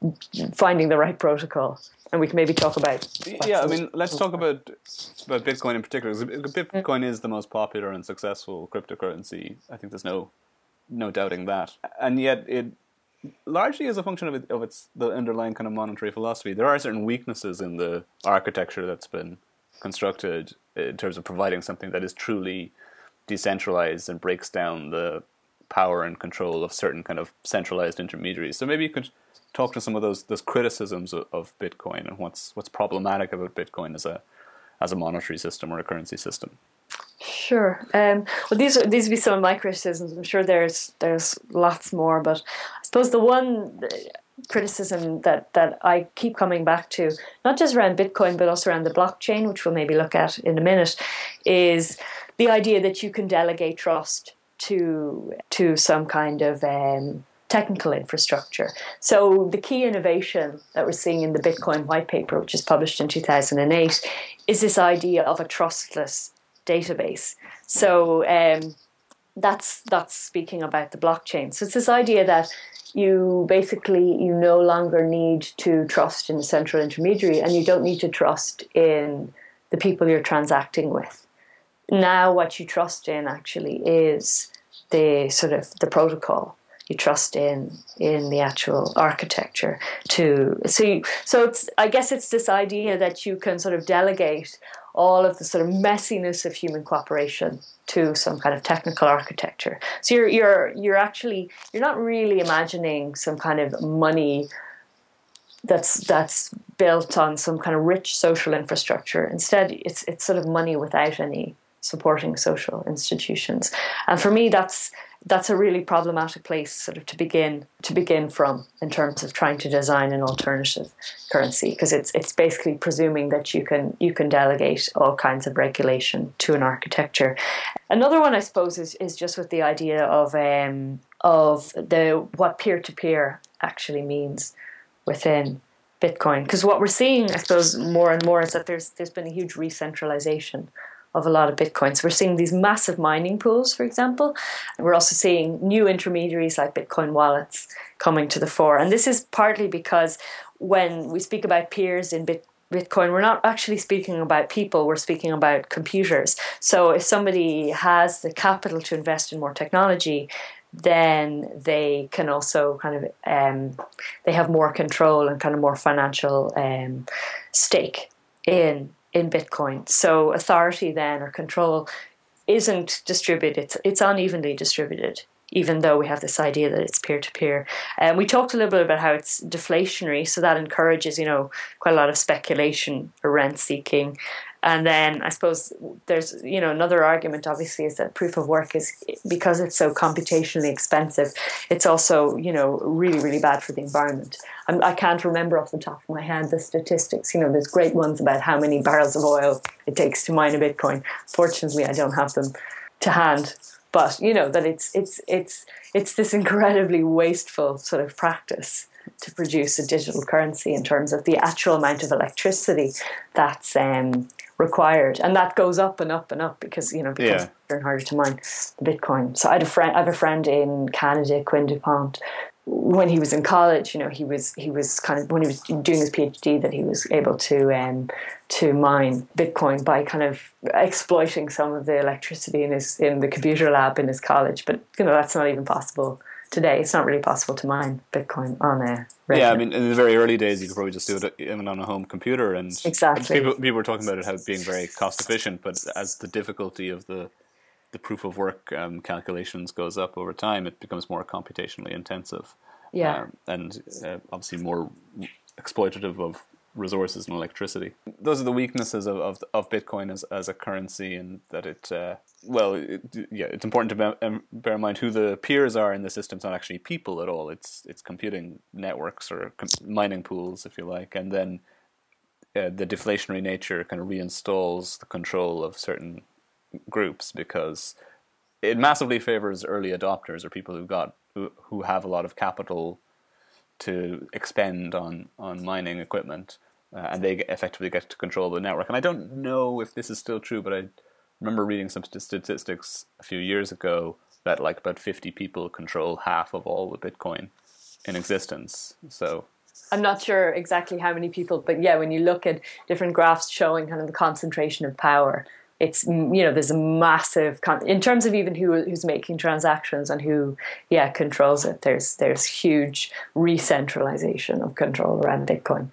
finding the right protocol. And we can maybe talk about. Yeah, I mean, let's talk about about Bitcoin in particular. Bitcoin is the most popular and successful cryptocurrency. I think there's no no doubting that. And yet, it largely is a function of it, of its the underlying kind of monetary philosophy. There are certain weaknesses in the architecture that's been constructed in terms of providing something that is truly decentralized and breaks down the power and control of certain kind of centralized intermediaries. So maybe you could talk to some of those those criticisms of, of Bitcoin and what's what's problematic about Bitcoin as a as a monetary system or a currency system. Sure. Um, well, these are, these would be some of my criticisms. I'm sure there's there's lots more, but I suppose the one criticism that, that I keep coming back to, not just around Bitcoin, but also around the blockchain, which we'll maybe look at in a minute, is the idea that you can delegate trust to to some kind of um, technical infrastructure. So the key innovation that we're seeing in the Bitcoin white paper, which is published in two thousand eight, is this idea of a trustless database. So um, that's that's speaking about the blockchain. So it's this idea that you basically you no longer need to trust in a central intermediary, and you don't need to trust in the people you're transacting with. Now what you trust in actually is the sort of the protocol. You trust in in the actual architecture to so you, so it's I guess it's this idea that you can sort of delegate all of the sort of messiness of human cooperation to some kind of technical architecture. So you're you're you're actually you're not really imagining some kind of money that's that's built on some kind of rich social infrastructure. Instead, it's it's sort of money without any supporting social institutions. And for me, that's that's a really problematic place sort of to begin to begin from in terms of trying to design an alternative currency, because it's it's basically presuming that you can you can delegate all kinds of regulation to an architecture. Another one, I suppose, is is just with the idea of um, of the what peer-to-peer actually means within Bitcoin, because what we're seeing, I suppose, more and more is that there's there's been a huge re-centralization of a lot of Bitcoins. We're seeing these massive mining pools, for example. And we're also seeing new intermediaries like Bitcoin wallets coming to the fore. And this is partly because when we speak about peers in Bit- Bitcoin, we're not actually speaking about people, we're speaking about computers. So if somebody has the capital to invest in more technology, then they can also kind of, um, they have more control and kind of more financial um, stake in in Bitcoin. So authority then or control isn't distributed, it's, it's unevenly distributed, even though we have this idea that it's peer-to-peer. And we talked a little bit about how it's deflationary, so that encourages, you know, quite a lot of speculation or rent seeking. And then I suppose there's, you know, another argument obviously is that proof of work is, because it's so computationally expensive, it's also, you know, really, really bad for the environment. I'm, I can't remember off the top of my head the statistics. You know, there's great ones about how many barrels of oil it takes to mine a Bitcoin. Fortunately, I don't have them to hand. But, you know, that it's it's it's it's this incredibly wasteful sort of practice to produce a digital currency in terms of the actual amount of electricity that's um, required, and that goes up and up and up because you know it becomes Yeah. harder and harder to mine the Bitcoin. So I had a friend, I have a friend in Canada, Quinn Dupont. When he was in college, you know, he was he was kind of when he was doing his PhD that he was able to um, to mine Bitcoin by kind of exploiting some of the electricity in his in the computer lab in his college. But you know, that's not even possible today. It's not really possible to mine Bitcoin on a regular. Yeah, I mean, in the very early days, you could probably just do it even on a home computer, and Exactly. people, people were talking about it how being very cost efficient, but as the difficulty of the the proof of work um, calculations goes up over time, it becomes more computationally intensive. Yeah. Um, and uh, obviously more exploitative of resources and electricity. Those are the weaknesses of of, of Bitcoin as as a currency, and that it uh, well, it, yeah, it's important to bear, um, bear in mind who the peers are in the system. It's not actually people at all. It's it's computing networks or com- mining pools, if you like, and then uh, the deflationary nature kind of reinstalls the control of certain groups because it massively favors early adopters or people who got who, who have a lot of capital to expend on, on mining equipment, uh, and they get, effectively get to control the network. And I don't know if this is still true, but I remember reading some statistics a few years ago that like about fifty people control half of all the Bitcoin in existence. So I'm not sure exactly how many people, but yeah, when you look at different graphs showing kind of the concentration of power, it's, you know, there's a massive con- in terms of even who who's making transactions and who, yeah, controls it. There's there's huge re-centralization of control around Bitcoin.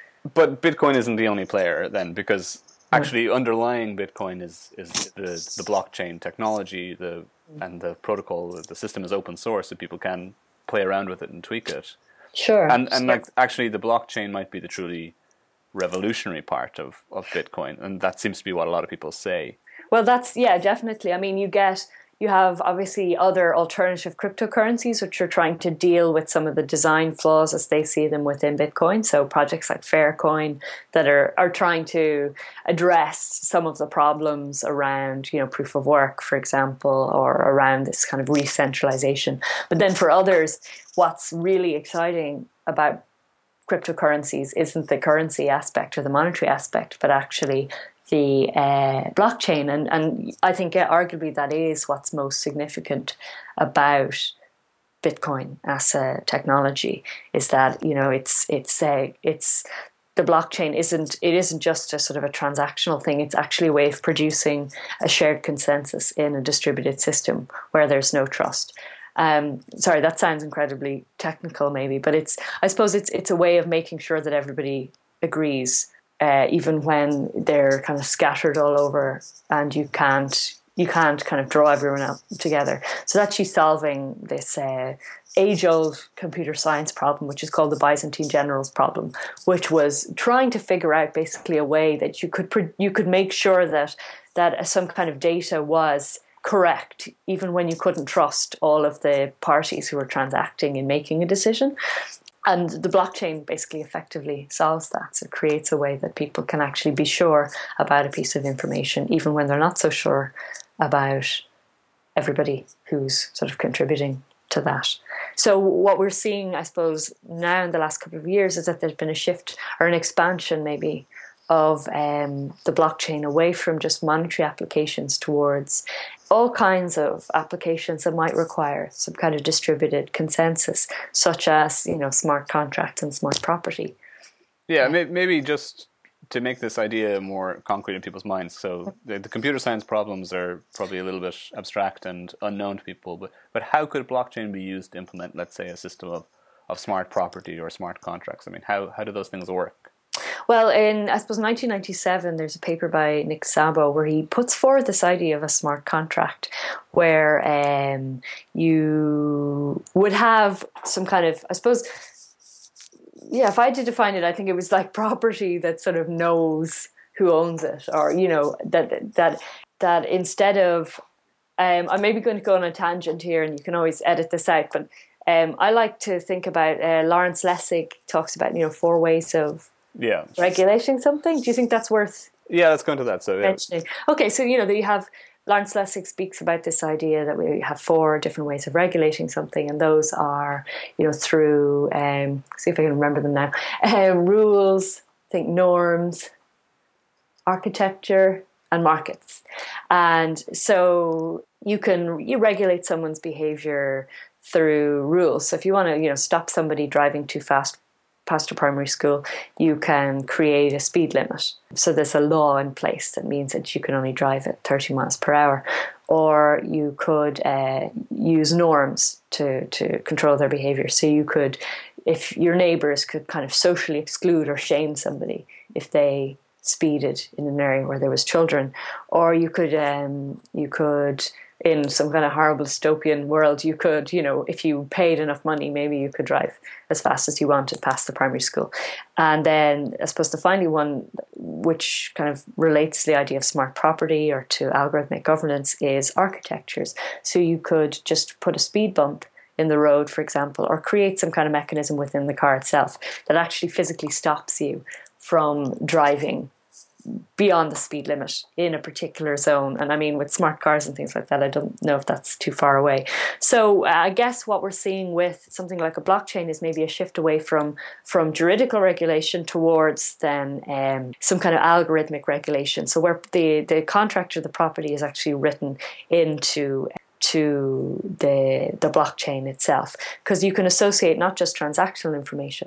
But Bitcoin isn't the only player then, because actually mm. underlying Bitcoin is is the the blockchain technology, the and the protocol. The system is open source, so people can play around with it and tweak it. Sure. And and sure. like actually, the blockchain might be the truly revolutionary part of, of Bitcoin, and that seems to be what a lot of people say. Well, that's, yeah, definitely. I mean, you get, you have obviously other alternative cryptocurrencies which are trying to deal with some of the design flaws as they see them within Bitcoin. So projects like Faircoin that are, are trying to address some of the problems around, you know, proof of work, for example, or around this kind of re-centralization. But then for others, what's really exciting about cryptocurrencies isn't the currency aspect or the monetary aspect, but actually the uh, blockchain. And, and I think uh, arguably that is what's most significant about Bitcoin as a technology, is that, you know, it's it's a it's the blockchain isn't it isn't just a sort of a transactional thing. It's actually a way of producing a shared consensus in a distributed system where there's no trust. Um, sorry, that sounds incredibly technical, maybe, but it's I suppose it's it's a way of making sure that everybody agrees, uh, even when they're kind of scattered all over, and you can't you can't kind of draw everyone out together. So it's actually solving this uh, age-old computer science problem, which is called the Byzantine generals problem, which was trying to figure out basically a way that you could you could make sure that that some kind of data was correct, even when you couldn't trust all of the parties who were transacting in making a decision. And the blockchain basically effectively solves that. So it creates a way that people can actually be sure about a piece of information, even when they're not so sure about everybody who's sort of contributing to that. So what we're seeing, I suppose, now in the last couple of years is that there's been a shift or an expansion maybe of um, the blockchain away from just monetary applications towards all kinds of applications that might require some kind of distributed consensus, such as, you know, smart contracts and smart property. Yeah, maybe just to make this idea more concrete in people's minds. So the, the computer science problems are probably a little bit abstract and unknown to people, but but how could blockchain be used to implement, let's say, a system of, of smart property or smart contracts? I mean, how, how do those things work? Well, in, I suppose, nineteen ninety-seven, there's a paper by Nick Szabo where he puts forward this idea of a smart contract where um, you would have some kind of, I suppose, yeah, if I had to define it, I think it was like property that sort of knows who owns it, or, you know, that that that instead of, um, I'm maybe going to go on a tangent here and you can always edit this out, but um, I like to think about, uh, Lawrence Lessig talks about, you know, four ways of Yeah. regulating something. Do you think that's worth Yeah, let's go into that. So yeah. mentioning? Okay, so, you know, that you have, Lawrence Lessig speaks about this idea that we have four different ways of regulating something, and those are, you know, through, um, see if I can remember them now, uh, rules, I think norms, architecture, and markets. And so you can, you regulate someone's behavior through rules. So if you want to, you know, stop somebody driving too fast past a primary school, you can create a speed limit. So there's a law in place that means that you can only drive at thirty miles per hour. Or you could uh, use norms to, to control their behavior. So you could, if your neighbors could kind of socially exclude or shame somebody if they speeded in an area where there was children. Or you could, um, you could, in some kind of horrible dystopian world, you could, you know, if you paid enough money, maybe you could drive as fast as you wanted past the primary school. And then I suppose the final one, which kind of relates to the idea of smart property or to algorithmic governance, is architectures. So you could just put a speed bump in the road, for example, or create some kind of mechanism within the car itself that actually physically stops you from driving beyond the speed limit in a particular zone. And I mean, with smart cars and things like that, I don't know if that's too far away. So uh, I guess what we're seeing with something like a blockchain is maybe a shift away from from juridical regulation towards then um, some kind of algorithmic regulation. So where the, the contract or the property is actually written into to the the blockchain itself, because you can associate not just transactional information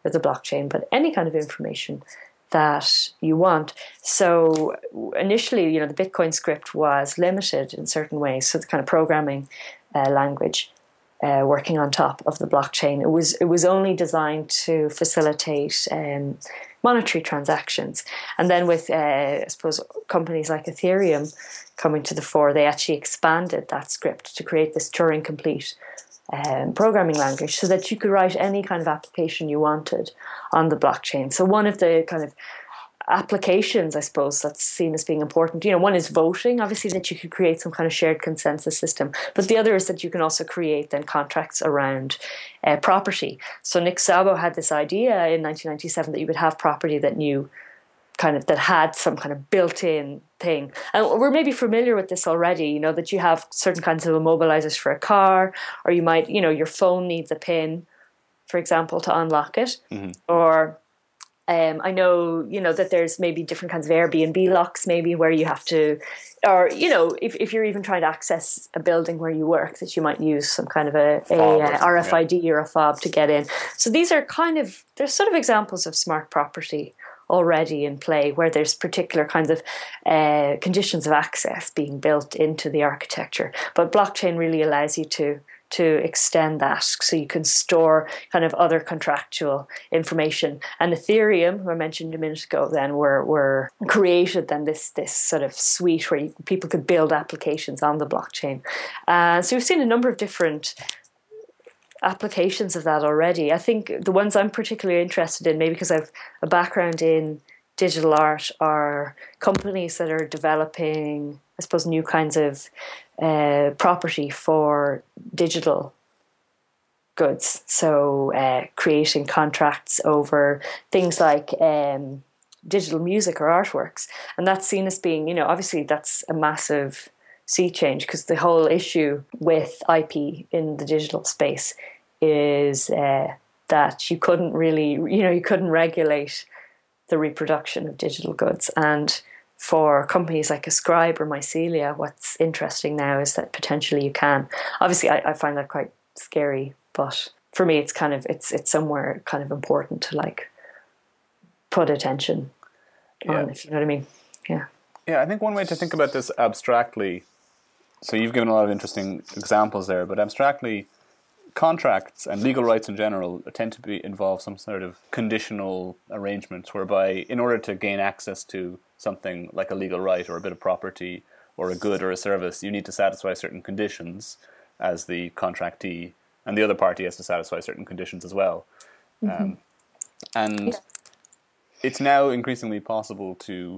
or the blockchain, but any kind of information that you want. So initially, you know, the Bitcoin script was limited in certain ways. So the kind of programming uh, language uh, working on top of the blockchain, it was it was only designed to facilitate um, monetary transactions. And then with, uh, I suppose, companies like Ethereum coming to the fore, they actually expanded that script to create this Turing complete Um, programming language so that you could write any kind of application you wanted on the blockchain. So one of the kind of applications, I suppose, that's seen as being important, you know, one is voting, obviously, that you could create some kind of shared consensus system, but the other is that you can also create then contracts around uh, property. So Nick Szabo had this idea in nineteen ninety-seven that you would have property that knew kind of that had some kind of built-in thing. And we're maybe familiar with this already, you know, that you have certain kinds of immobilizers for a car, or you might, you know, your phone needs a pin, for example, to unlock it. Mm-hmm. Or um, I know, you know, that there's maybe different kinds of Airbnb locks maybe where you have to, or, you know, if, if you're even trying to access a building where you work, that you might use some kind of a, a uh, R F I D yeah. or a fob to get in. So these are kind of, they're sort of examples of smart property already in play, where there's particular kinds of uh, conditions of access being built into the architecture. But blockchain really allows you to to extend that, so you can store kind of other contractual information. And Ethereum, who I mentioned a minute ago, then were were created then this this sort of suite where you, people could build applications on the blockchain. Uh, so we've seen a number of different applications of that already. I think the ones I'm particularly interested in, maybe because I've a background in digital art, are companies that are developing, I suppose, new kinds of uh, property for digital goods. So uh, creating contracts over things like um, digital music or artworks. And that's seen as being, you know, obviously that's a massive sea change, because the whole issue with I P in the digital space is uh, that you couldn't really, you know, you couldn't regulate the reproduction of digital goods. And for companies like Ascribe or Mycelia, what's interesting now is that potentially you can. Obviously, I, I find that quite scary, but for me, it's kind of, it's it's somewhere kind of important to like put attention on, yeah. if you know what I mean. Yeah. Yeah, I think one way to think about this abstractly, so you've given a lot of interesting examples there, but abstractly, contracts and legal rights in general tend to be involve some sort of conditional arrangements whereby in order to gain access to something like a legal right or a bit of property or a good or a service, you need to satisfy certain conditions as the contractee, and the other party has to satisfy certain conditions as well. Mm-hmm. Um, and yeah. It's now increasingly possible to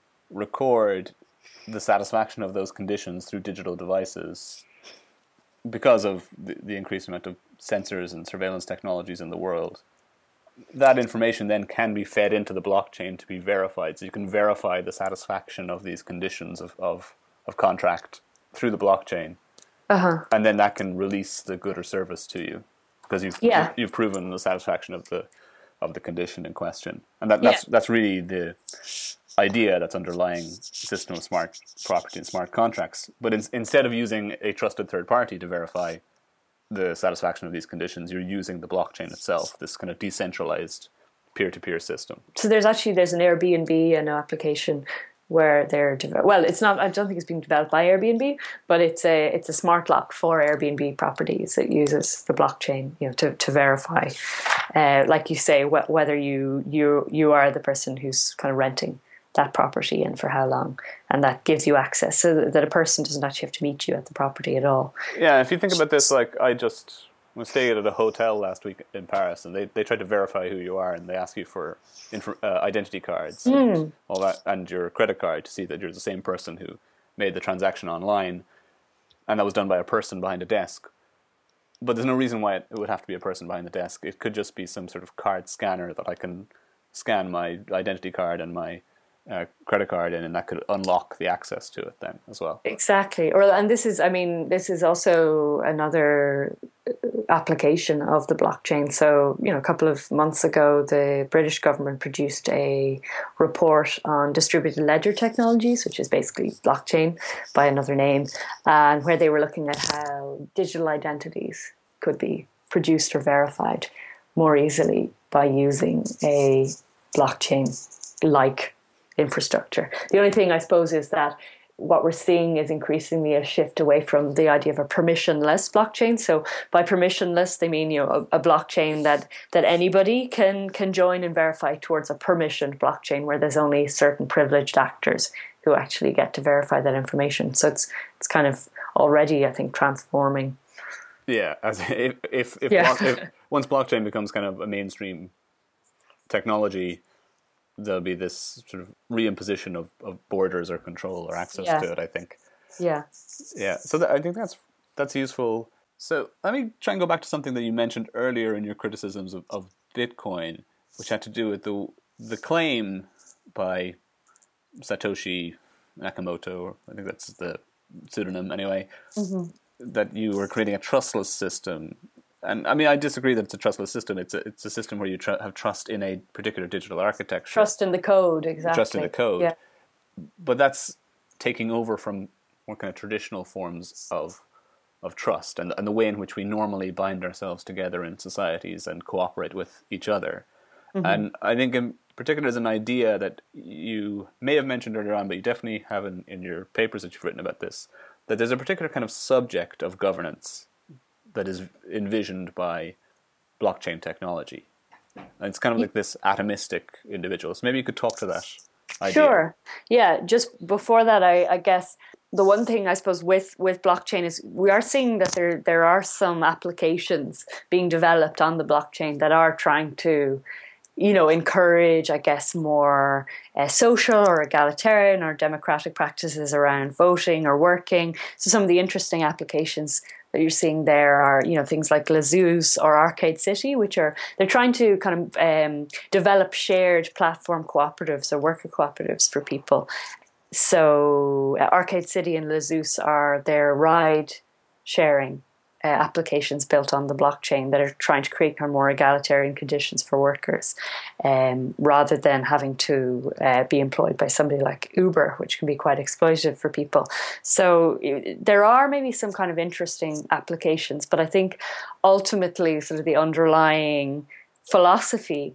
record the satisfaction of those conditions through digital devices because of the, the increased amount of sensors and surveillance technologies in the world. That information then can be fed into the blockchain to be verified. So you can verify the satisfaction of these conditions of, of, of contract through the blockchain. Uh-huh. And then that can release the good or service to you because you've yeah. you've proven the satisfaction of the of the condition in question. And that, that's yeah. that's really the idea that's underlying the system of smart property and smart contracts. But in, instead of using a trusted third party to verify the satisfaction of these conditions, you're using the blockchain itself, this kind of decentralized peer-to-peer system. So there's actually, there's an Airbnb an application where they're, de- well, it's not, I don't think it's being developed by Airbnb, but it's a it's a smart lock for Airbnb properties. It uses the blockchain, you know, to, to verify, uh, like you say, wh- whether you, you, you are the person who's kind of renting that property and for how long, and that gives you access so that a person doesn't actually have to meet you at the property at all. Yeah, if you think about this, like I just was staying at a hotel last week in Paris, and they, they tried to verify who you are, and they ask you for inf- uh, identity cards mm. and all that, and your credit card to see that you're the same person who made the transaction online, and that was done by a person behind a desk. But there's no reason why it would have to be a person behind the desk. It could just be some sort of card scanner that I can scan my identity card and my Uh, credit card in, and that could unlock the access to it then as well. Exactly. Or and this is, I mean, this is also another application of the blockchain. So, you know, a couple of months ago, the British government produced a report on distributed ledger technologies, which is basically blockchain by another name, and where they were looking at how digital identities could be produced or verified more easily by using a blockchain-like infrastructure. The only thing I suppose is that what we're seeing is increasingly a shift away from the idea of a permissionless blockchain. So by permissionless, they mean, you know, a, a blockchain that that anybody can can join and verify, towards a permissioned blockchain where there's only certain privileged actors who actually get to verify that information. So it's it's kind of already, I think, transforming. Yeah, as if if, if, yeah. block, if once blockchain becomes kind of a mainstream technology, there'll be this sort of reimposition of, of borders or control or access yeah. to it, I think. Yeah. Yeah. So that, I think that's that's useful. So let me try and go back to something that you mentioned earlier in your criticisms of, of Bitcoin, which had to do with the the claim by Satoshi Nakamoto, I think that's the pseudonym anyway, mm-hmm. that you were creating a trustless system. And I mean, I disagree that it's a trustless system. It's a, it's a system where you tr- have trust in a particular digital architecture. Trust in the code, exactly. Trust in the code. Yeah. But that's taking over from more kind of traditional forms of of trust and, and the way in which we normally bind ourselves together in societies and cooperate with each other. Mm-hmm. And I think in particular there's an idea that you may have mentioned earlier on, but you definitely have in, in your papers that you've written about this, that there's a particular kind of subject of governance that is envisioned by blockchain technology. And it's kind of like this atomistic individual. So maybe you could talk to that idea. Sure. Yeah, just before that, I, I guess the one thing I suppose with, with blockchain is we are seeing that there there are some applications being developed on the blockchain that are trying to, you know, encourage, I guess, more uh, social or egalitarian or democratic practices around voting or working. So some of the interesting applications that you're seeing there are, you know, things like Lazoos or Arcade City, which are, they're trying to kind of um, develop shared platform cooperatives or worker cooperatives for people. So uh, Arcade City and Lazoos are their ride sharing uh, applications built on the blockchain that are trying to create kind of more egalitarian conditions for workers, um, rather than having to uh, be employed by somebody like Uber, which can be quite exploitative for people. So it, there are maybe some kind of interesting applications, but I think ultimately sort of the underlying philosophy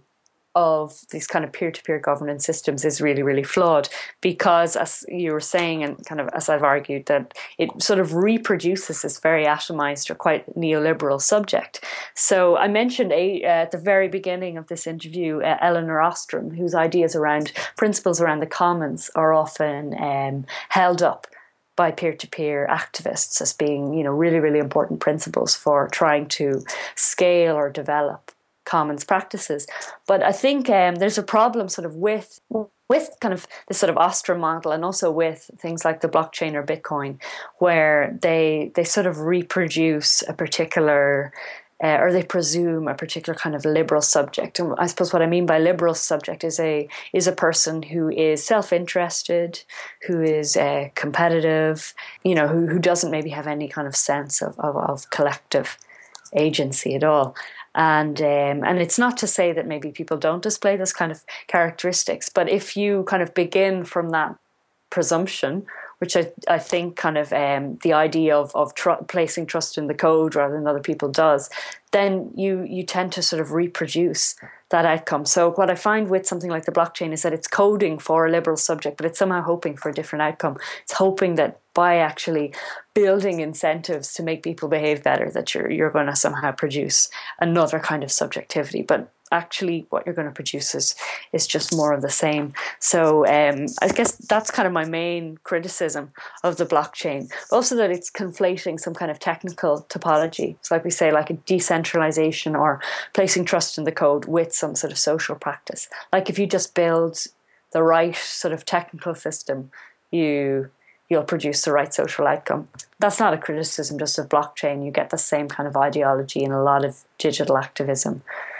of these kind of peer-to-peer governance systems is really, really flawed, because as you were saying, and kind of as I've argued, that it sort of reproduces this very atomized or quite neoliberal subject. So I mentioned a, uh, at the very beginning of this interview, uh, Elinor Ostrom, whose ideas around principles around the commons are often um, held up by peer-to-peer activists as being, you know, really, really important principles for trying to scale or develop commons practices. But I think um, there's a problem sort of with with kind of this sort of Ostrom model, and also with things like the blockchain or Bitcoin, where they they sort of reproduce a particular uh, or they presume a particular kind of liberal subject. And I suppose what I mean by liberal subject is a is a person who is self-interested, who is uh, competitive, you know, who who doesn't maybe have any kind of sense of of, of collective agency at all. And um, and it's not to say that maybe people don't display this kind of characteristics, but if you kind of begin from that presumption, which I, I think kind of um, the idea of, of tr- placing trust in the code rather than other people does, then you you tend to sort of reproduce that outcome. So what I find with something like the blockchain is that it's coding for a liberal subject, but it's somehow hoping for a different outcome. It's hoping that by actually building incentives to make people behave better, that you're you're going to somehow produce another kind of subjectivity. But actually what you're going to produce is, is just more of the same. So um, I guess that's kind of my main criticism of the blockchain. But also that it's conflating some kind of technical topology. It's like we say, like a decentralization or placing trust in the code with some sort of social practice. Like if you just build the right sort of technical system, you... you'll produce the right social outcome. That's not a criticism just of blockchain. You get the same kind of ideology in a lot of digital activism,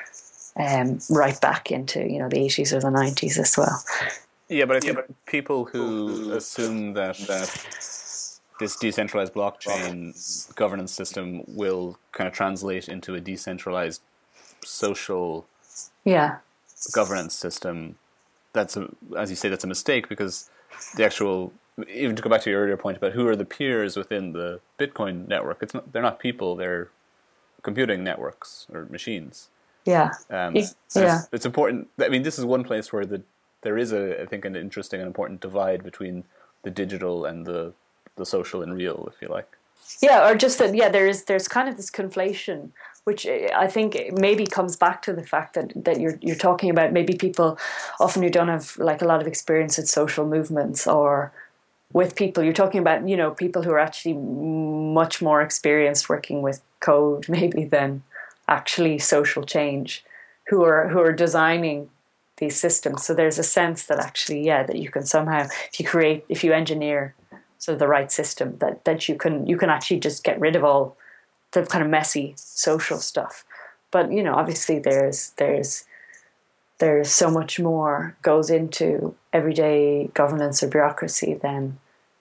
um, right back into, you know, the eighties or the nineties as well. Yeah, but I think people who assume that, that this decentralized blockchain governance system will kind of translate into a decentralized social yeah. governance system, that's, a, as you say, that's a mistake, because the actual... Even to go back to your earlier point about who are the peers within the Bitcoin network, it's not, they're not people, they're computing networks or machines. Yeah. Um, You- yeah. it's, it's important. I mean, this is one place where the there is a I think an interesting and important divide between the digital and the the social and real, if you like. Yeah, or just that. Yeah, there is. There's kind of this conflation, which I think maybe comes back to the fact that that you're you're talking about maybe people often who don't have like a lot of experience with social movements or with people. You're talking about you know people who are actually much more experienced working with code maybe than actually social change, who are who are designing these systems. So there's a sense that actually, yeah, that you can somehow, if you create, if you engineer sort of the right system, that that you can you can actually just get rid of all the kind of messy social stuff. But you know, obviously, there's there's there's so much more goes into everyday governance or bureaucracy than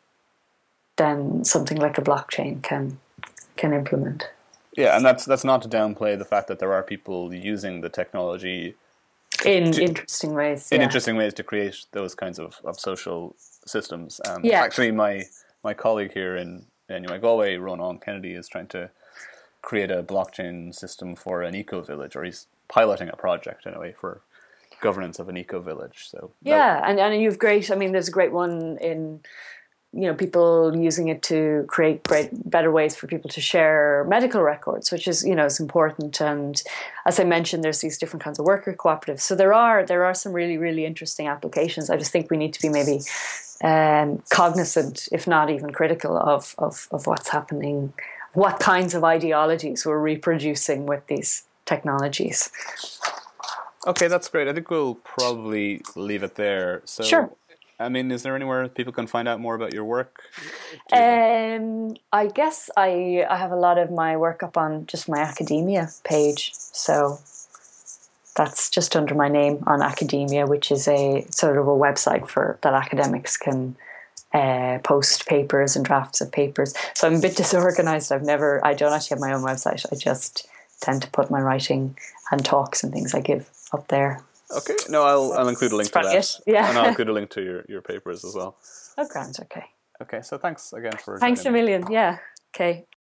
than something like a blockchain can can implement. Yeah, and that's that's not to downplay the fact that there are people using the technology in to, interesting ways. in yeah. interesting ways to create those kinds of, of social systems. Um, Yeah. Actually, my my colleague here in anyway Galway, Ronan Kennedy, is trying to create a blockchain system for an eco village, or he's piloting a project anyway for governance of an eco village. So Yeah, and and you've great. I mean, there's a great one in you know people using it to create great better ways for people to share medical records, which is you know is important. And as I mentioned, there's these different kinds of worker cooperatives. So there are there are some really really interesting applications. I just think we need to be maybe um, cognizant, if not even critical, of of of what's happening, what kinds of ideologies we're reproducing with these technologies. Okay, that's great. I think we'll probably leave it there. So, Sure. I mean, is there anywhere people can find out more about your work? Um, I guess I I have a lot of my work up on just my academia page, so that's just under my name on Academia, which is a sort of a website for that academics can uh, post papers and drafts of papers. So I'm a bit disorganized. I've never, I don't actually have my own website. I just tend to put my writing and talks and things I give up there. Okay, no, I'll I'll include a link to probably that. it, yeah. And I'll include a link to your, your papers as well. Oh, grand, okay. Okay, so thanks again for Thanks a joining me. million, yeah. Okay.